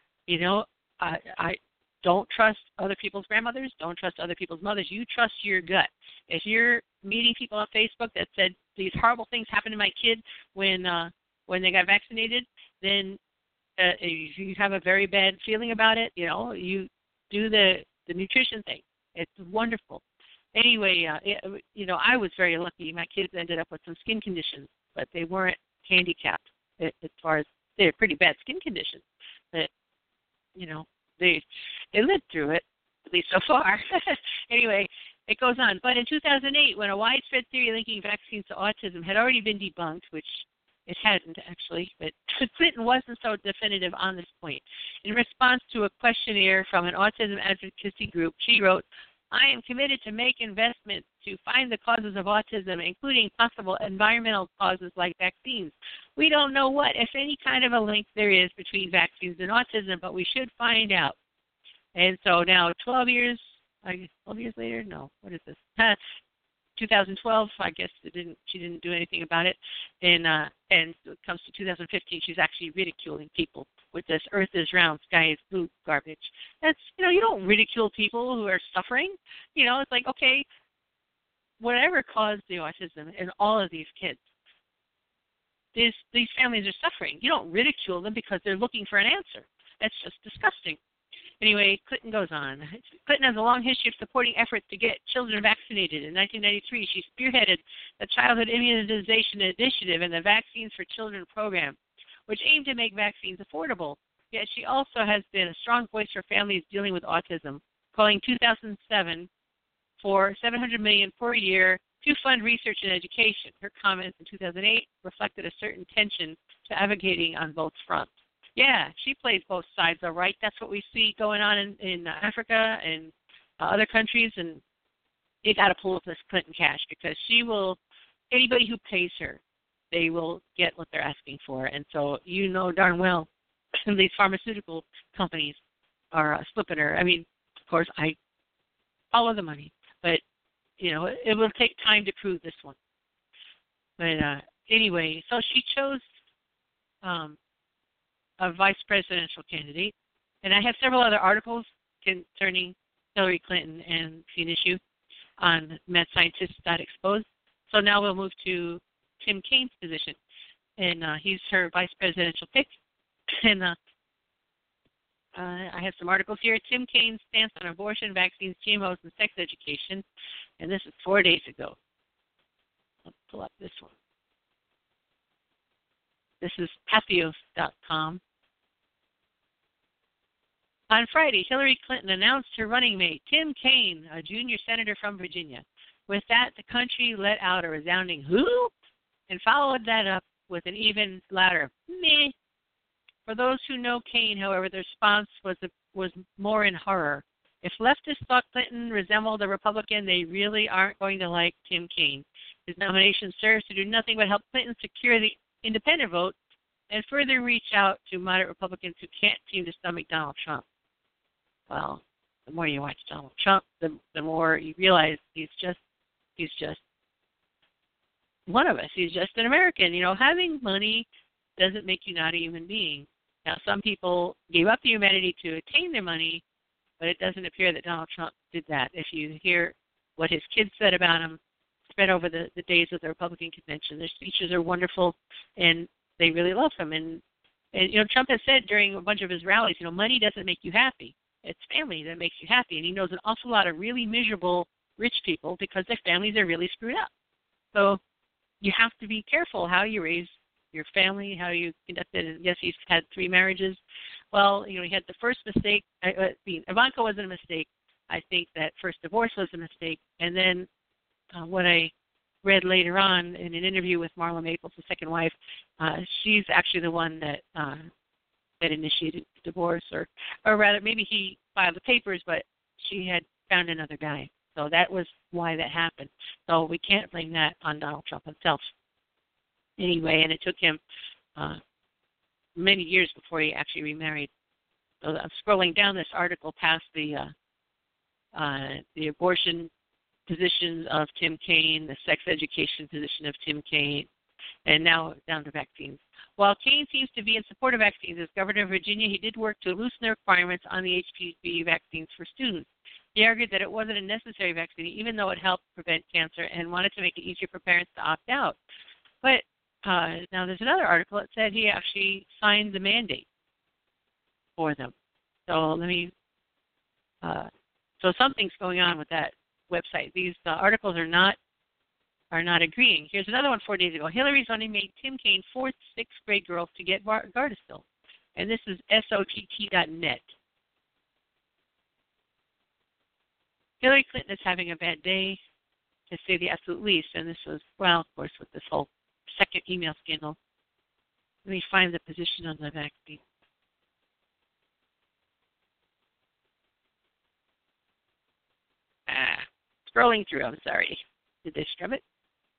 I don't trust other people's grandmothers. Don't trust other people's mothers. You trust your gut. If you're meeting people on Facebook that said these horrible things happened to my kid when they got vaccinated, then you have a very bad feeling about it. You do the nutrition thing. It's wonderful. Anyway, I was very lucky. My kids ended up with some skin conditions, but they weren't handicapped as far as they're pretty bad skin conditions. But they lived through it, at least so far. Anyway, it goes on. But in 2008, when a widespread theory linking vaccines to autism had already been debunked, which it hadn't actually, but Clinton wasn't so definitive on this point. In response to a questionnaire from an autism advocacy group, she wrote, I am committed to make investments to find the causes of autism, including possible environmental causes like vaccines. We don't know what, if any, kind of a link there is between vaccines and autism, but we should find out. And so now 12 years later? No, what is this? 2012, I guess she didn't do anything about it. And when it comes to 2015, she's actually ridiculing people with this earth is round, sky is blue garbage. That's, you don't ridicule people who are suffering. It's like, okay, whatever caused the autism in all of these kids, these families are suffering. You don't ridicule them because they're looking for an answer. That's just disgusting. Anyway, Clinton goes on. Clinton has a long history of supporting efforts to get children vaccinated. In 1993, she spearheaded the Childhood Immunization Initiative and the Vaccines for Children program, which aimed to make vaccines affordable. Yet she also has been a strong voice for families dealing with autism, calling 2007 for $700 million per year to fund research and education. Her comments in 2008 reflected a certain tension to advocating on both fronts. Yeah, she plays both sides, all right. That's what we see going on in Africa and other countries, and you got to pull up this Clinton cash because she will. Anybody who pays her, they will get what they're asking for, and so you know darn well these pharmaceutical companies are slipping her. I mean, of course, I follow the money, but you know it will take time to prove this one. But anyway, so she chose. A vice presidential candidate. And I have several other articles concerning Hillary Clinton and the issue on MadScientist.exposed. So now we'll move to Tim Kaine's position. And he's her vice presidential pick. And I have some articles here. Tim Kaine's stance on abortion, vaccines, GMOs, and sex education. And this is 4 days ago. I'll pull up this one. This is Pathos.com. On Friday, Hillary Clinton announced her running mate, Tim Kaine, a junior senator from Virginia. With that, the country let out a resounding who? And followed that up with an even louder meh. For those who know Kaine, however, the response was more in horror. If leftists thought Clinton resembled a Republican, they really aren't going to like Tim Kaine. His nomination serves to do nothing but help Clinton secure the independent vote and further reach out to moderate Republicans who can't seem to stomach Donald Trump. Well, the more you watch Donald Trump, the more you realize he's just one of us. He's just an American. You know, having money doesn't make you not a human being. Now, some people gave up the humanity to attain their money, but it doesn't appear that Donald Trump did that. If you hear what his kids said about him, spread over the days of the Republican convention, their speeches are wonderful, and they really love him. And you know, Trump has said during a bunch of his rallies, you know, money doesn't make you happy. It's family that makes you happy. And he knows an awful lot of really miserable rich people because their families are really screwed up. So you have to be careful how you raise your family, how you conduct it. And yes, he's had 3 marriages. Well, you know, he had the first mistake. Ivanka wasn't a mistake. I think that first divorce was a mistake. And then what I read later on in an interview with Marla Maples, the second wife, she's actually the one that initiated the divorce, or rather maybe he filed the papers, but she had found another guy. So that was why that happened. So we can't blame that on Donald Trump himself. Anyway, and it took him many years before he actually remarried. So I'm scrolling down this article past the abortion position of Tim Kaine, the sex education position of Tim Kaine, and now down to vaccines. While Kaine seems to be in support of vaccines as governor of Virginia, he did work to loosen the requirements on the HPV vaccines for students. He argued that it wasn't a necessary vaccine, even though it helped prevent cancer, and wanted to make it easier for parents to opt out. But now there's another article that said he actually signed the mandate for them. So let me. So something's going on with that website. These articles are not agreeing. Here's another one 4 days ago. Hillary's running mate Tim Kaine forced 6th grade girls to get Gardasil. And this is SOTT.net. Hillary Clinton is having a bad day, to say the absolute least. And this was, well, of course, with this whole second email scandal. Let me find the position on the vaccine. Scrolling through, I'm sorry. Did they scrub it?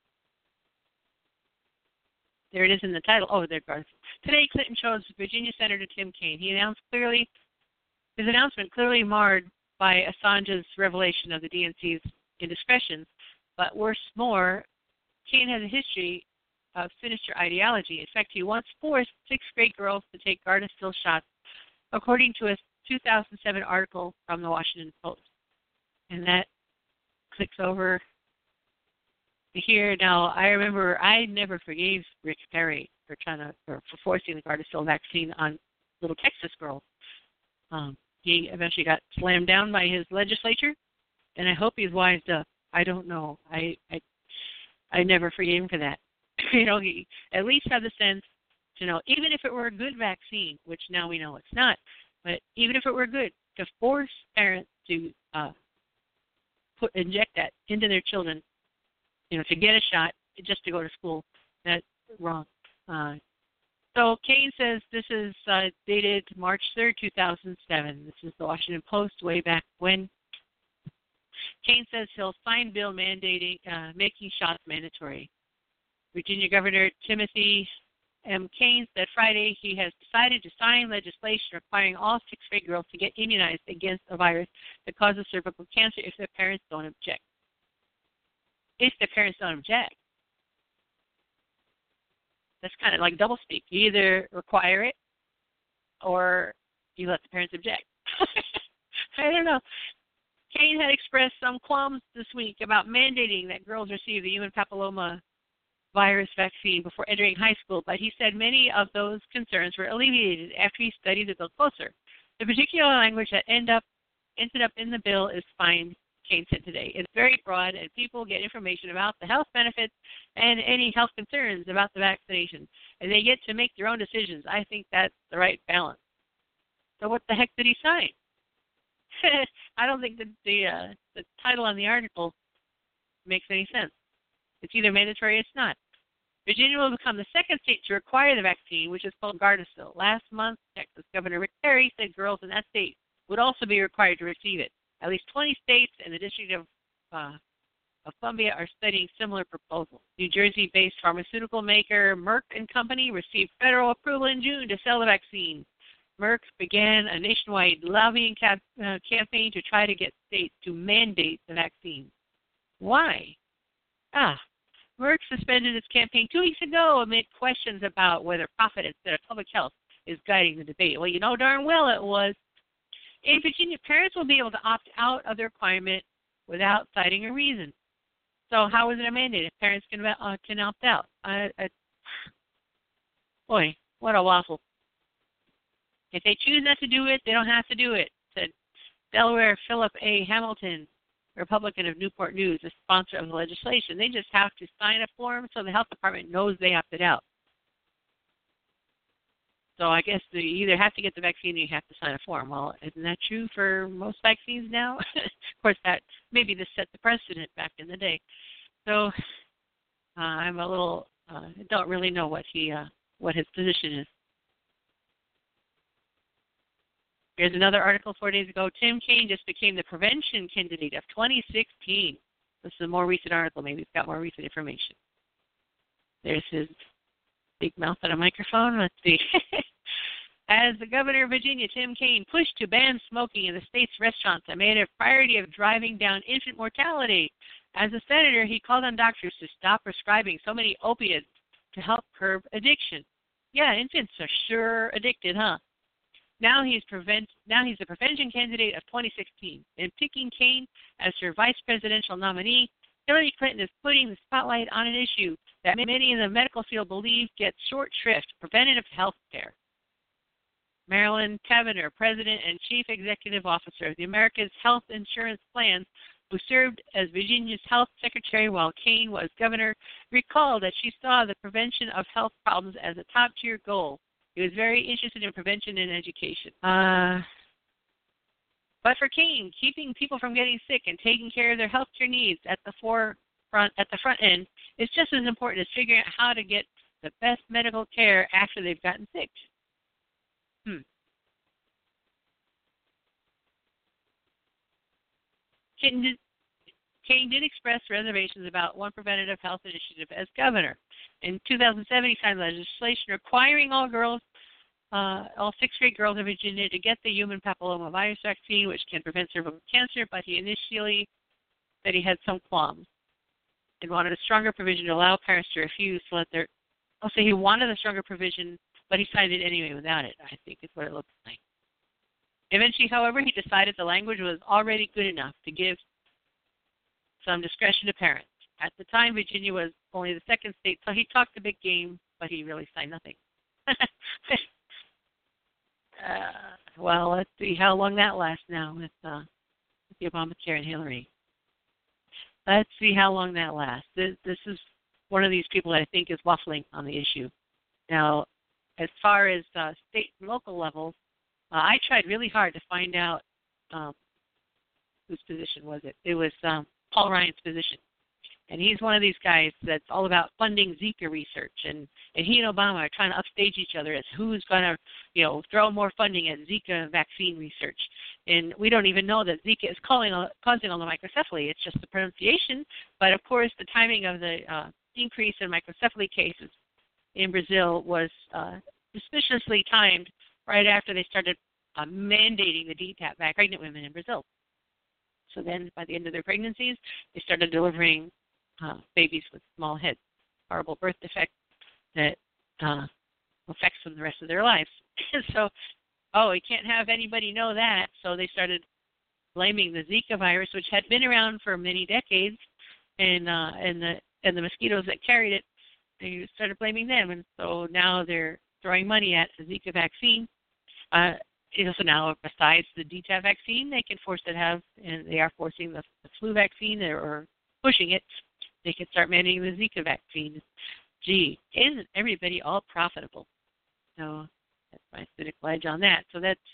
There it is in the title. Oh, there it goes. Today, Clinton chose Virginia Senator Tim Kaine. His announcement clearly marred by Assange's revelation of the DNC's indiscretions. But worse more, Kaine has a history of sinister ideology. In fact, he once forced 6th grade girls to take Gardasil shots, according to a 2007 article from the Washington Post. And that clicks over here now, I remember I never forgave Rick Perry for for forcing the Gardasil vaccine on little Texas girls. He eventually got slammed down by his legislature, and I hope he's wised up. I don't know. I never forgave him for that. He at least had the sense to know, even if it were a good vaccine, which now we know it's not, but even if it were good, to force parents to inject that into their children, to get a shot just to go to school, that's wrong. So Kane says this is dated March 3rd, 2007. This is the Washington Post way back when. Kane says he'll sign bill mandating making shots mandatory. Virginia Governor Timothy M. Kane said Friday he has decided to sign legislation requiring all sixth-grade girls to get immunized against a virus that causes cervical cancer if their parents don't object. If their parents don't object. That's kind of like doublespeak. You either require it or you let the parents object. I don't know. Kane had expressed some qualms this week about mandating that girls receive the human papilloma virus vaccine before entering high school, but he said many of those concerns were alleviated after he studied the bill closer. The particular language that ended up in the bill is fine, Kane said today. It's very broad, and people get information about the health benefits and any health concerns about the vaccination, and they get to make their own decisions. I think that's the right balance. So what the heck did he sign? I don't think that the title on the article makes any sense. It's either mandatory or it's not. Virginia will become the second state to require the vaccine, which is called Gardasil. Last month, Texas Governor Rick Perry said girls in that state would also be required to receive it. At least 20 states and the District of Columbia are studying similar proposals. New Jersey-based pharmaceutical maker Merck & Company received federal approval in June to sell the vaccine. Merck began a nationwide lobbying campaign to try to get states to mandate the vaccine. Why? Merck suspended its campaign 2 weeks ago amid questions about whether profit instead of public health is guiding the debate. Well, you know darn well it was. In Virginia, parents will be able to opt out of the requirement without citing a reason. So how is it a mandate if parents can opt out? Boy, what a waffle. If they choose not to do it, they don't have to do it, said Delaware Philip A. Hamilton, Republican of Newport News, the sponsor of the legislation. They just have to sign a form so the health department knows they opted out. So I guess you either have to get the vaccine or you have to sign a form. Well, isn't that true for most vaccines now? Of course, that maybe this set the precedent back in the day. So I'm a little don't really know what his position is. Here's another article 4 days ago. Tim Kaine just became the prevention candidate of 2016. This is a more recent article. Maybe it's got more recent information. There's his big mouth on a microphone. Let's see. As the governor of Virginia, Tim Kaine, pushed to ban smoking in the state's restaurants and made a priority of driving down infant mortality. As a senator, he called on doctors to stop prescribing so many opiates to help curb addiction. Yeah, infants are sure addicted, huh? Now he's the prevention candidate of 2016. In picking Kaine as her vice presidential nominee, Hillary Clinton is putting the spotlight on an issue that many in the medical field believe gets short shrift: preventative health care. Marilyn Tavenner, President and Chief Executive Officer of the America's Health Insurance Plans, who served as Virginia's health secretary while Kaine was governor, recalled that she saw the prevention of health problems as a top-tier goal. He was very interested in prevention and education. But for Kaine, keeping people from getting sick and taking care of their health care needs at the front end is just as important as figuring out how to get the best medical care after they've gotten sick. Kaine did express reservations about one preventative health initiative as governor. In 2007, he signed legislation requiring all sixth-grade girls in Virginia to get the human papilloma virus vaccine, which can prevent cervical cancer, but he initially said he had some qualms and wanted a stronger provision to allow parents to refuse to let he wanted a stronger provision, but he signed it anyway without it, I think is what it looks like. Eventually, however, he decided the language was already good enough to give some discretion to parents. At the time, Virginia was only the second state, so he talked a big game, but he really signed nothing. Well, let's see how long that lasts now with the Obamacare and Hillary. Let's see how long that lasts. This is one of these people that I think is waffling on the issue. Now, as far as state and local levels, I tried really hard to find out whose position was it. It was Paul Ryan's position. And he's one of these guys that's all about funding Zika research. And he and Obama are trying to upstage each other as who's going to, throw more funding at Zika vaccine research. And we don't even know that Zika is causing all the microcephaly. It's just the pronunciation. But, of course, the timing of the increase in microcephaly cases in Brazil was suspiciously timed right after they started mandating the DTaP by pregnant women in Brazil. So then, by the end of their pregnancies, they started delivering babies with small heads, horrible birth defect that affects them the rest of their lives. So, we can't have anybody know that. So they started blaming the Zika virus, which had been around for many decades, and the mosquitoes that carried it. They started blaming them, and so now they're throwing money at the Zika vaccine. So now, besides the DTaP vaccine, they can force it to have, and they are forcing the flu vaccine or pushing it. They can start mandating the Zika vaccine. Gee, isn't everybody all profitable? So that's my cynical edge on that. So that's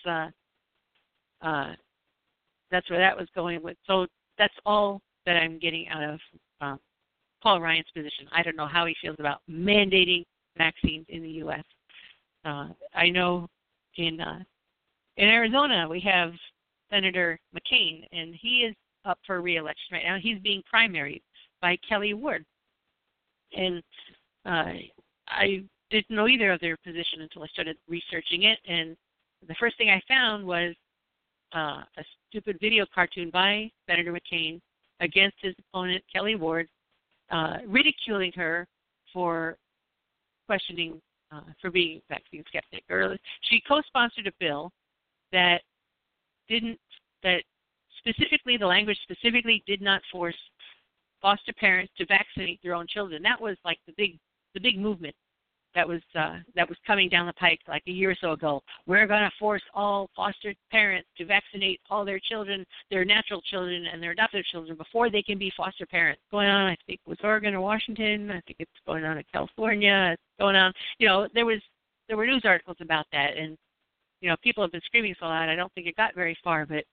where that was going with. So that's all that I'm getting out of Paul Ryan's position. I don't know how he feels about mandating vaccines in the U.S. I know in Arizona we have Senator McCain, and he is up for re-election right now. He's being primaried by Kelly Ward. And I didn't know either of their position until I started researching it. And the first thing I found was a stupid video cartoon by Senator McCain against his opponent, Kelly Ward, ridiculing her for questioning, for being a vaccine skeptic. She co-sponsored a bill that specifically, the language specifically did not force foster parents to vaccinate their own children. That was like the big movement that was coming down the pike like a year or so ago. We're going to force all foster parents to vaccinate all their children, their natural children and their adoptive children, before they can be foster parents. Going on, I think, with Oregon or Washington. I think it's going on in California. It's going on. There were news articles about that, and people have been screaming so loud. I don't think it got very far, but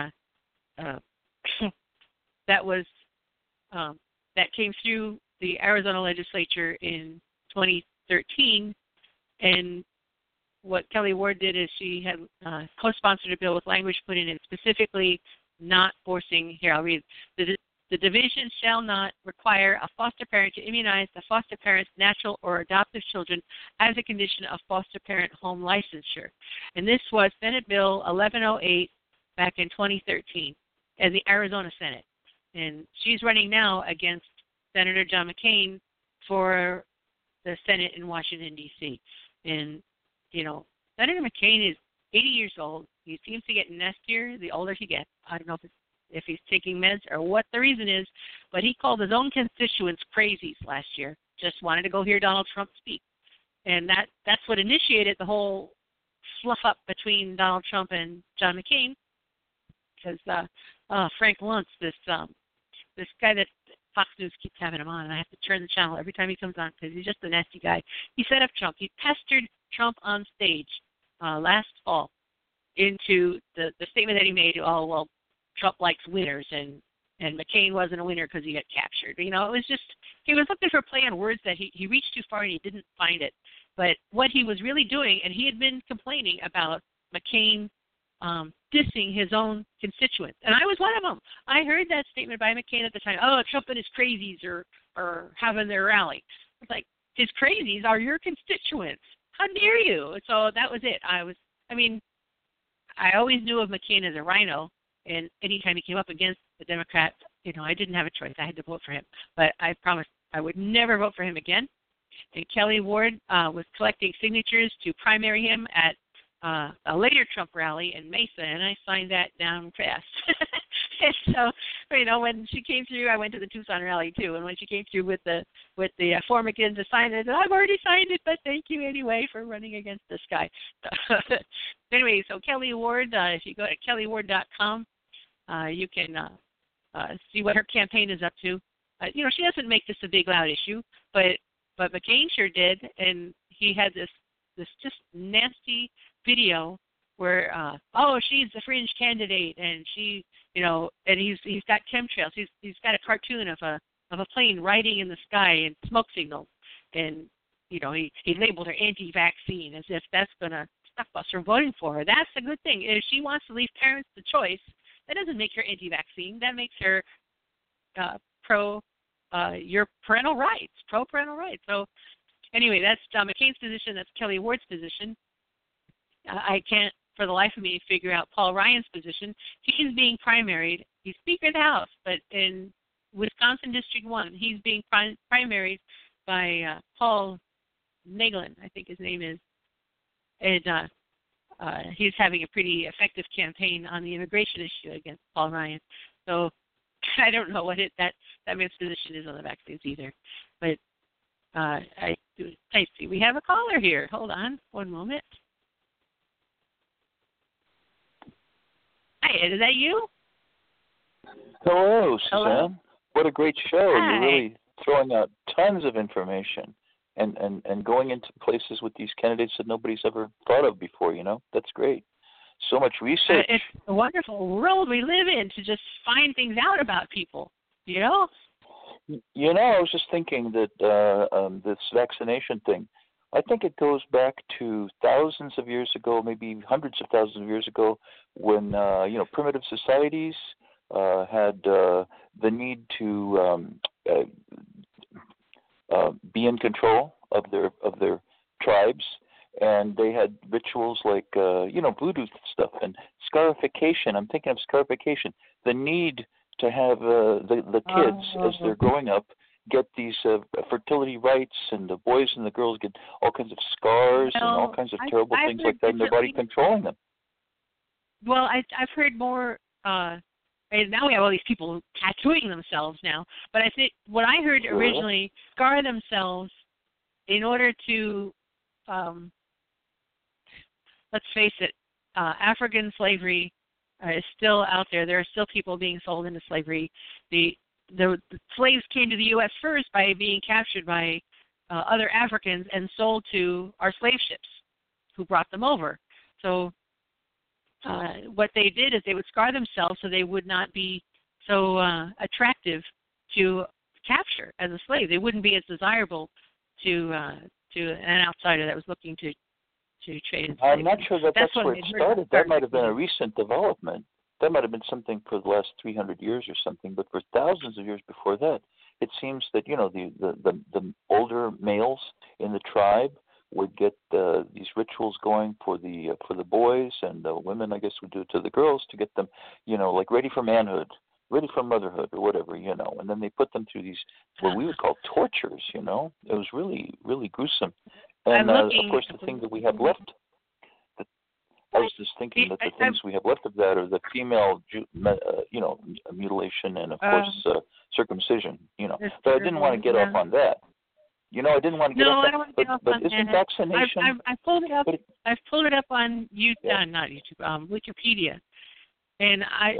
that came through the Arizona legislature in 2013, and what Kelly Ward did is she had co-sponsored a bill with language put in it specifically not forcing, here I'll read, the division shall not require a foster parent to immunize the foster parent's natural or adoptive children as a condition of foster parent home licensure. And this was Senate Bill 1108 back in 2013 in the Arizona Senate. And she's running now against Senator John McCain for the Senate in Washington, D.C. And, Senator McCain is 80 years old. He seems to get nastier the older he gets. I don't know if he's taking meds or what the reason is, but he called his own constituents crazies last year. Just wanted to go hear Donald Trump speak. And that's what initiated the whole fluff up between Donald Trump and John McCain, because Frank Luntz, this guy that Fox News keeps having him on, and I have to turn the channel every time he comes on because he's just a nasty guy. He set up Trump. He pestered Trump on stage last fall into the statement that he made, Trump likes winners, and McCain wasn't a winner because he got captured. It was just, he was looking for a play on words that he reached too far and he didn't find it. But what he was really doing, and he had been complaining about McCain dissing his own constituents. And I was one of them. I heard that statement by McCain at the time, Trump and his crazies are having their rally. It's like, his crazies are your constituents. How dare you? So that was it. I always knew of McCain as a rhino, and anytime he came up against the Democrats, I didn't have a choice. I had to vote for him. But I promised I would never vote for him again. And Kelly Ward was collecting signatures to primary him at a later Trump rally in Mesa, and I signed that down fast. So, when she came through, I went to the Tucson rally too. And when she came through with the form again to sign it, I've already signed it, but thank you anyway for running against this guy. So, anyway, so Kelly Ward, if you go to kellyward.com, you can see what her campaign is up to. She doesn't make this a big loud issue, but McCain sure did, and he had this just nasty video where she's the fringe candidate, and she and he's got chemtrails. He's got a cartoon of a plane riding in the sky and smoke signals, and he labeled her anti-vaccine as if that's going to stop us from voting for her. That's a good thing. If she wants to leave parents the choice, that doesn't make her anti-vaccine. That makes her pro your parental rights, pro-parental rights. So anyway, that's McCain's position. That's Kelly Ward's position. I can't, for the life of me, figure out Paul Ryan's position. He's being primaried. He's Speaker of the House, but in Wisconsin District 1, he's being primaried by Paul Nagelin, I think his name is. And he's having a pretty effective campaign on the immigration issue against Paul Ryan. So I don't know what that man's position is on the vaccines either. But I see. We have a caller here. Hold on one moment. Hi, Ed, is that you? Hello, Suzanne. Hello? What a great show. Hi. You're really throwing out tons of information and going into places with these candidates that nobody's ever thought of before, That's great. So much research. It's a wonderful world we live in to just find things out about people, I was just thinking that this vaccination thing, I think it goes back to thousands of years ago, maybe hundreds of thousands of years ago, when primitive societies had the need to be in control of their tribes, and they had rituals like voodoo stuff and scarification. I'm thinking of scarification, the need to have the kids as they're growing up get these fertility rights, and the boys and the girls get all kinds of scars and all kinds of terrible things like that, and their body controlling them. Well, I've heard more, and now we have all these people tattooing themselves now, but I think what I heard originally, scar themselves in order to, let's face it, African slavery is still out there. There are still people being sold into slavery. The slaves came to the U.S. first by being captured by other Africans and sold to our slave ships who brought them over. So what they did is they would scar themselves so they would not be so attractive to capture as a slave. They wouldn't be as desirable to an outsider that was looking to trade in slaves. I'm not sure that's where it started. That might have been a recent development. That might have been something for the last 300 years or something, but for thousands of years before that, it seems that the older males in the tribe would get these rituals going for the boys, and the women, I guess, would do it to the girls to get them, like ready for manhood, ready for motherhood, or whatever, and then they put them through these what we would call tortures. It was really, really gruesome. And of course, the thing that we have left. I was just thinking that the things we have left of that are the female, mutilation and, of course, circumcision, But I didn't want to get off on that. I didn't want to get off on that. I don't want to get off on that. Isn't vaccination... I've pulled it up. I've pulled it up on not YouTube, Wikipedia. And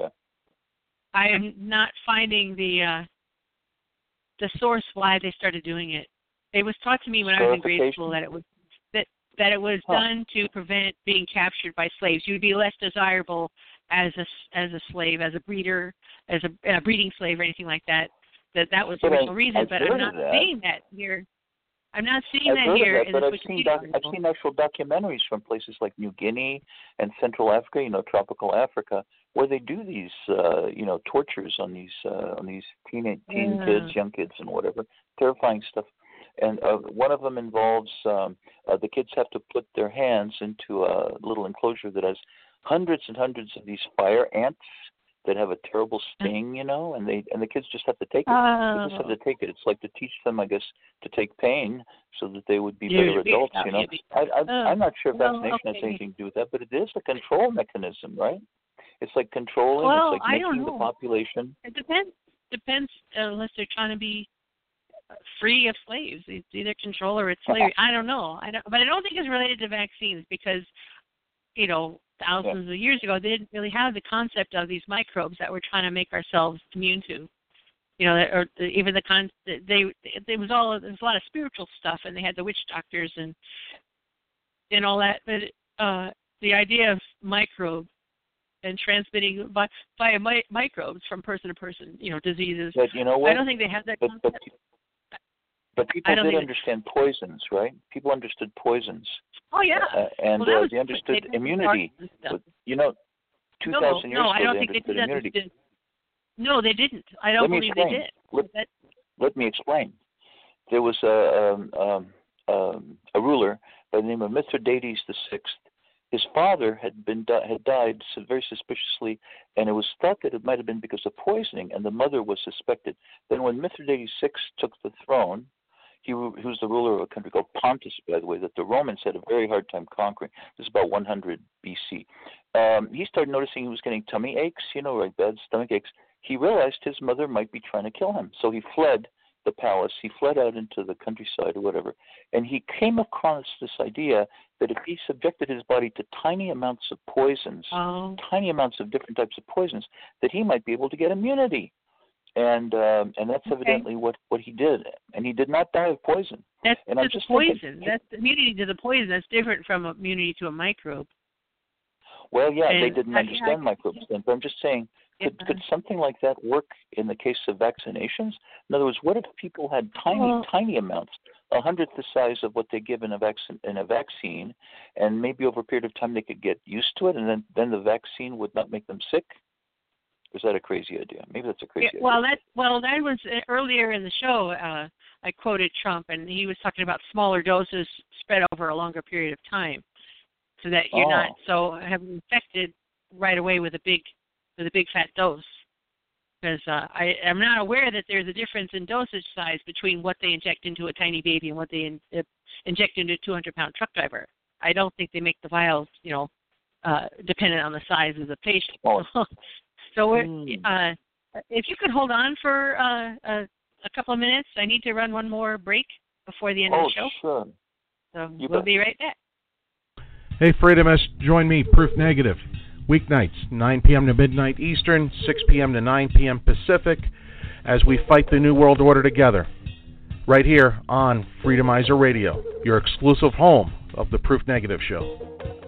I am not finding the source why they started doing it. It was taught to me when I was in grade school that it was was done to prevent being captured by slaves. You would be less desirable as a slave, as a breeder, as a breeding slave or anything like that. That was the original reason. But I'm not seeing that here. I'm not seeing that here in the Wikipedia article. I've seen actual documentaries from places like New Guinea and Central Africa, tropical Africa, where they do these, tortures on these teen kids, young kids, and whatever, terrifying stuff. And one of them involves the kids have to put their hands into a little enclosure that has hundreds and hundreds of these fire ants that have a terrible sting, and the kids just have to take it. They just have to take it. It's like to teach them, I guess, to take pain so that they would be better adults. I'm not sure if vaccination has anything to do with that, but it is a control mechanism, right? It's like controlling. Well, it's like I don't making the know. population. It depends unless they're trying to be free of slaves. It's either control or it's slavery. I don't know. But I don't think it's related to vaccines because, thousands of years ago, they didn't really have the concept of these microbes that we're trying to make ourselves immune to. Or even there was a lot of spiritual stuff, and they had the witch doctors and all that. But the idea of microbe and transmitting via microbes from person to person, diseases. But you know what? I don't think they have that concept. But people did understand poisons, right? People understood poisons. Oh, yeah. And they understood immunity. But, 2,000 years ago, I don't they think understood immunity. No, they didn't. I don't believe they did. Let me explain. There was a ruler by the name of Mithridates VI. His father had died very suspiciously, and it was thought that it might have been because of poisoning, and the mother was suspected. Then when Mithridates VI took the throne, he was the ruler of a country called Pontus, by the way, that the Romans had a very hard time conquering. This is about 100 BC. He started noticing he was getting tummy aches, bad stomach aches. He realized his mother might be trying to kill him, so he fled the palace. He fled out into the countryside or whatever, and he came across this idea that if he subjected his body to tiny amounts of poisons, tiny amounts of different types of poisons, that he might be able to get immunity. And that's evidently what he did. And he did not die of poison. That's and I'm just poison. That's immunity to the poison. That's different from immunity to a microbe. Well, yeah, they didn't understand microbes then. But I'm just saying, could something like that work in the case of vaccinations? In other words, what if people had tiny amounts, 100th the size of what they give in a vaccine, and maybe over a period of time they could get used to it, and then the vaccine would not make them sick? Is that a crazy idea? Maybe that's a crazy idea. That was earlier in the show. I quoted Trump, and he was talking about smaller doses spread over a longer period of time, so that you're not so having infected right away with a big fat dose. Because I'm not aware that there's a difference in dosage size between what they inject into a tiny baby and what they inject into a 200-pound truck driver. I don't think they make the vials, dependent on the size of the patient. So if you could hold on for a couple of minutes, I need to run one more break before the end of the show. Sure. So we'll be right back. Hey, Freedomists, join me, Proof Negative. Weeknights, 9 p.m. to midnight Eastern, 6 p.m. to 9 p.m. Pacific, as we fight the New World Order together. Right here on Freedomizer Radio, your exclusive home of the Proof Negative Show.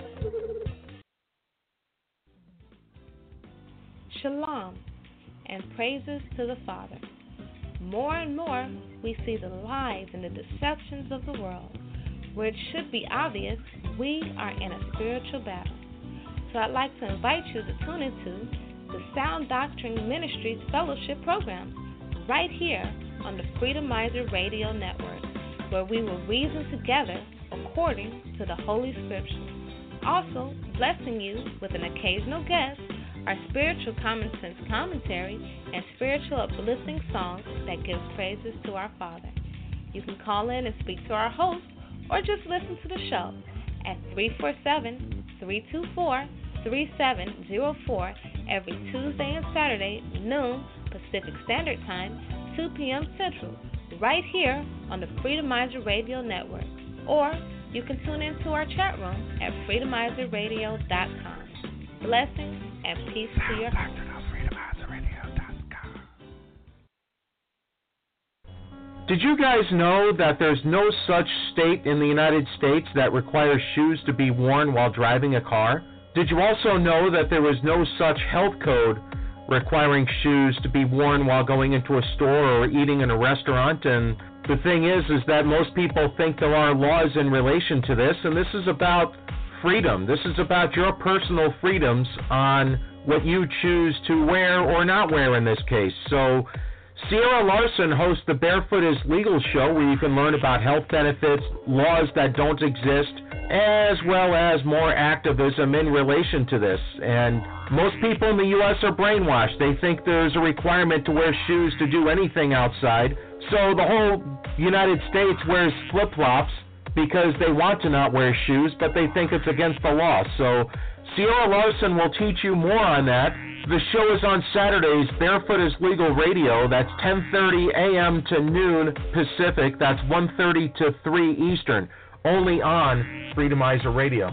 Shalom and praises to the Father. More and more, we see the lies and the deceptions of the world. Where it should be obvious, we are in a spiritual battle. So I'd like to invite you to tune into the Sound Doctrine Ministries Fellowship Program right here on the Freedomizer Radio Network, where we will reason together according to the Holy Scriptures. Also, blessing you with an occasional guest, our spiritual common sense commentary, and spiritual uplifting songs that give praises to our Father. You can call in and speak to our host, or just listen to the show at 347-324-3704 every Tuesday and Saturday, noon Pacific Standard Time, 2 p.m. Central, right here on the Freedomizer Radio Network. Or you can tune into our chat room at freedomizerradio.com. Blessings and peace to your heart. Did you guys know that there's no such state in the United States that requires shoes to be worn while driving a car? Did you also know that there was no such health code requiring shoes to be worn while going into a store or eating in a restaurant? And the thing is that most people think there are laws in relation to this, and this is about freedom. This is about your personal freedoms on what you choose to wear or not wear in this case. So Sierra Larson hosts the Barefoot is Legal show, where you can learn about health benefits, laws that don't exist, as well as more activism in relation to this. And most people in the U.S. are brainwashed. They think there's a requirement to wear shoes to do anything outside. So the whole United States wears flip-flops because they want to not wear shoes, but they think it's against the law. So Ciara Larson will teach you more on that. The show is on Saturdays, Barefoot is Legal Radio. That's 10:30 a.m. to noon Pacific. That's 1:30 to 3 Eastern. Only on Freedomizer Radio.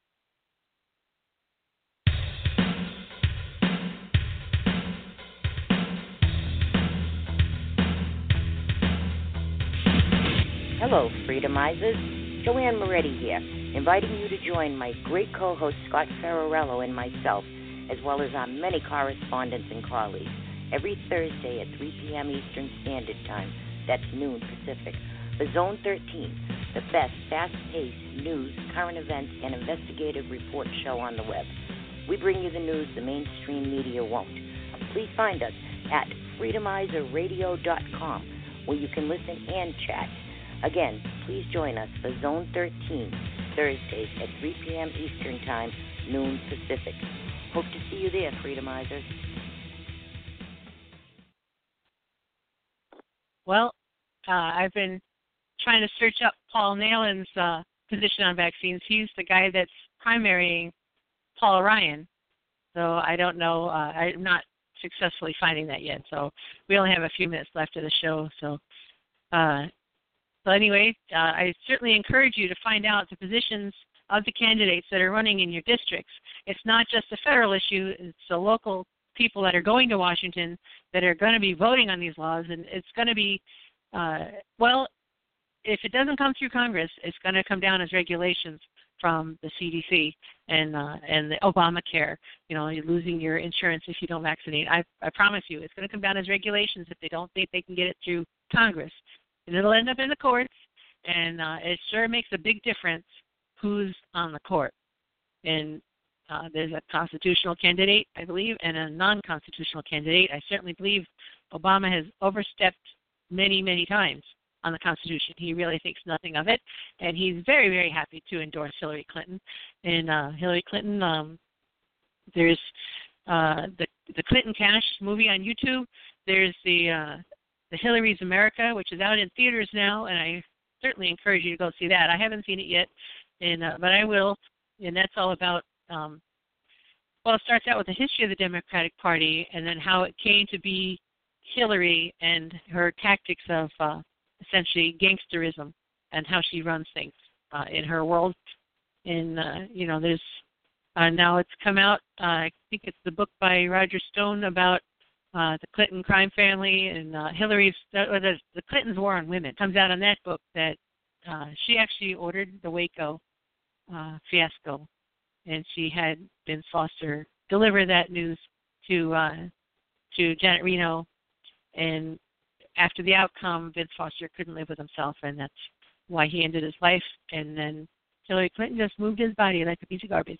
Hello, Freedomizers. Joanne Moretti here, inviting you to join my great co-host Scott Ferrarello and myself, as well as our many correspondents and colleagues, every Thursday at 3 p.m. Eastern Standard Time, that's noon Pacific, for Zone 13, the best fast-paced news, current events, and investigative report show on the web. We bring you the news the mainstream media won't. Please find us at freedomizerradio.com, where you can listen and chat. Again, please join us for Zone 13, Thursdays at 3 p.m. Eastern Time, noon Pacific. Hope to see you there, Freedomizers. Well, I've been trying to search up Paul Nehlen's position on vaccines. He's the guy that's primarying Paul Ryan. So I don't know. I'm not successfully finding that yet. So we only have a few minutes left of the show. So anyway, I certainly encourage you to find out the positions of the candidates that are running in your districts. It's not just a federal issue. It's the local people that are going to Washington that are going to be voting on these laws. And it's going to be, well, if it doesn't come through Congress, it's going to come down as regulations from the CDC and the Obamacare. You know, you're losing your insurance if you don't vaccinate. I promise you, it's going to come down as regulations if they don't think they can get it through Congress. And it'll end up in the courts, and it sure makes a big difference who's on the court. And there's a constitutional candidate, I believe, and a non-constitutional candidate. I certainly believe Obama has overstepped many, many times on the Constitution. He really thinks nothing of it, and he's very, very happy to endorse Hillary Clinton. And Hillary Clinton, there's the Clinton Cash movie on YouTube. There's the Hillary's America, which is out in theaters now, and I certainly encourage you to go see that. I haven't seen it yet, but I will, and that's all about, well, it starts out with the history of the Democratic Party and then how it came to be Hillary and her tactics of essentially gangsterism and how she runs things in her world. And, you know, there's now it's come out, I think it's the book by Roger Stone about the Clinton crime family and Hillary's, the Clintons' war on women. It comes out in that book that she actually ordered the Waco fiasco, and she had Vince Foster deliver that news to Janet Reno, and after the outcome, Vince Foster couldn't live with himself, and that's why he ended his life, and then Hillary Clinton just moved his body like a piece of garbage.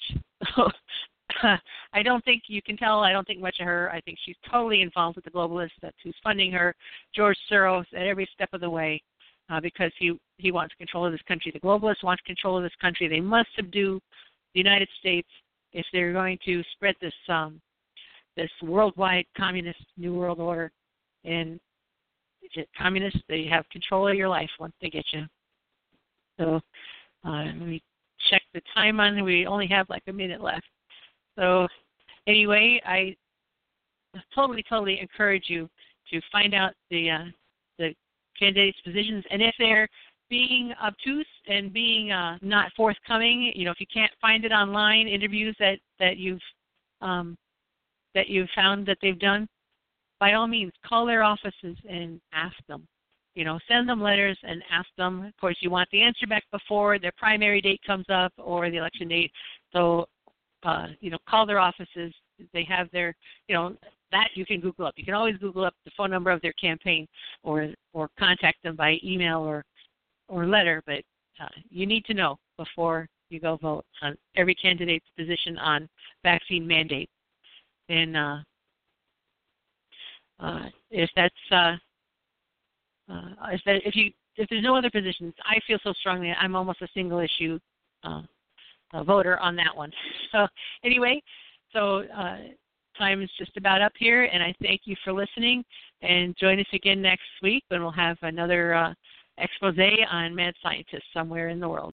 I don't think you can tell. I don't think much of her. I think she's totally involved with the globalists. That's who's funding her. George Soros at every step of the way because he wants control of this country. The globalists want control of this country. They must subdue the United States if they're going to spread this this worldwide communist New World Order. And communists, they have control of your life once they get you. So let me check the time on. We only have like a minute left. So anyway, I totally encourage you to find out the candidates' positions, and if they're being obtuse and being not forthcoming, you know, if you can't find it online, interviews that you've found that they've done, by all means, call their offices and ask them. You know, send them letters and ask them. Of course, you want the answer back before their primary date comes up or the election date. So, you know, call their offices. They have their, you know, that you can Google up. You can always Google up the phone number of their campaign or contact them by email or letter. But you need to know before you go vote on every candidate's position on vaccine mandate. And if there's no other positions, I feel so strongly I'm almost a single issue voter on that one. So anyway, time is just about up here, and I thank you for listening. And join us again next week when we'll have another expose on mad scientists somewhere in the world.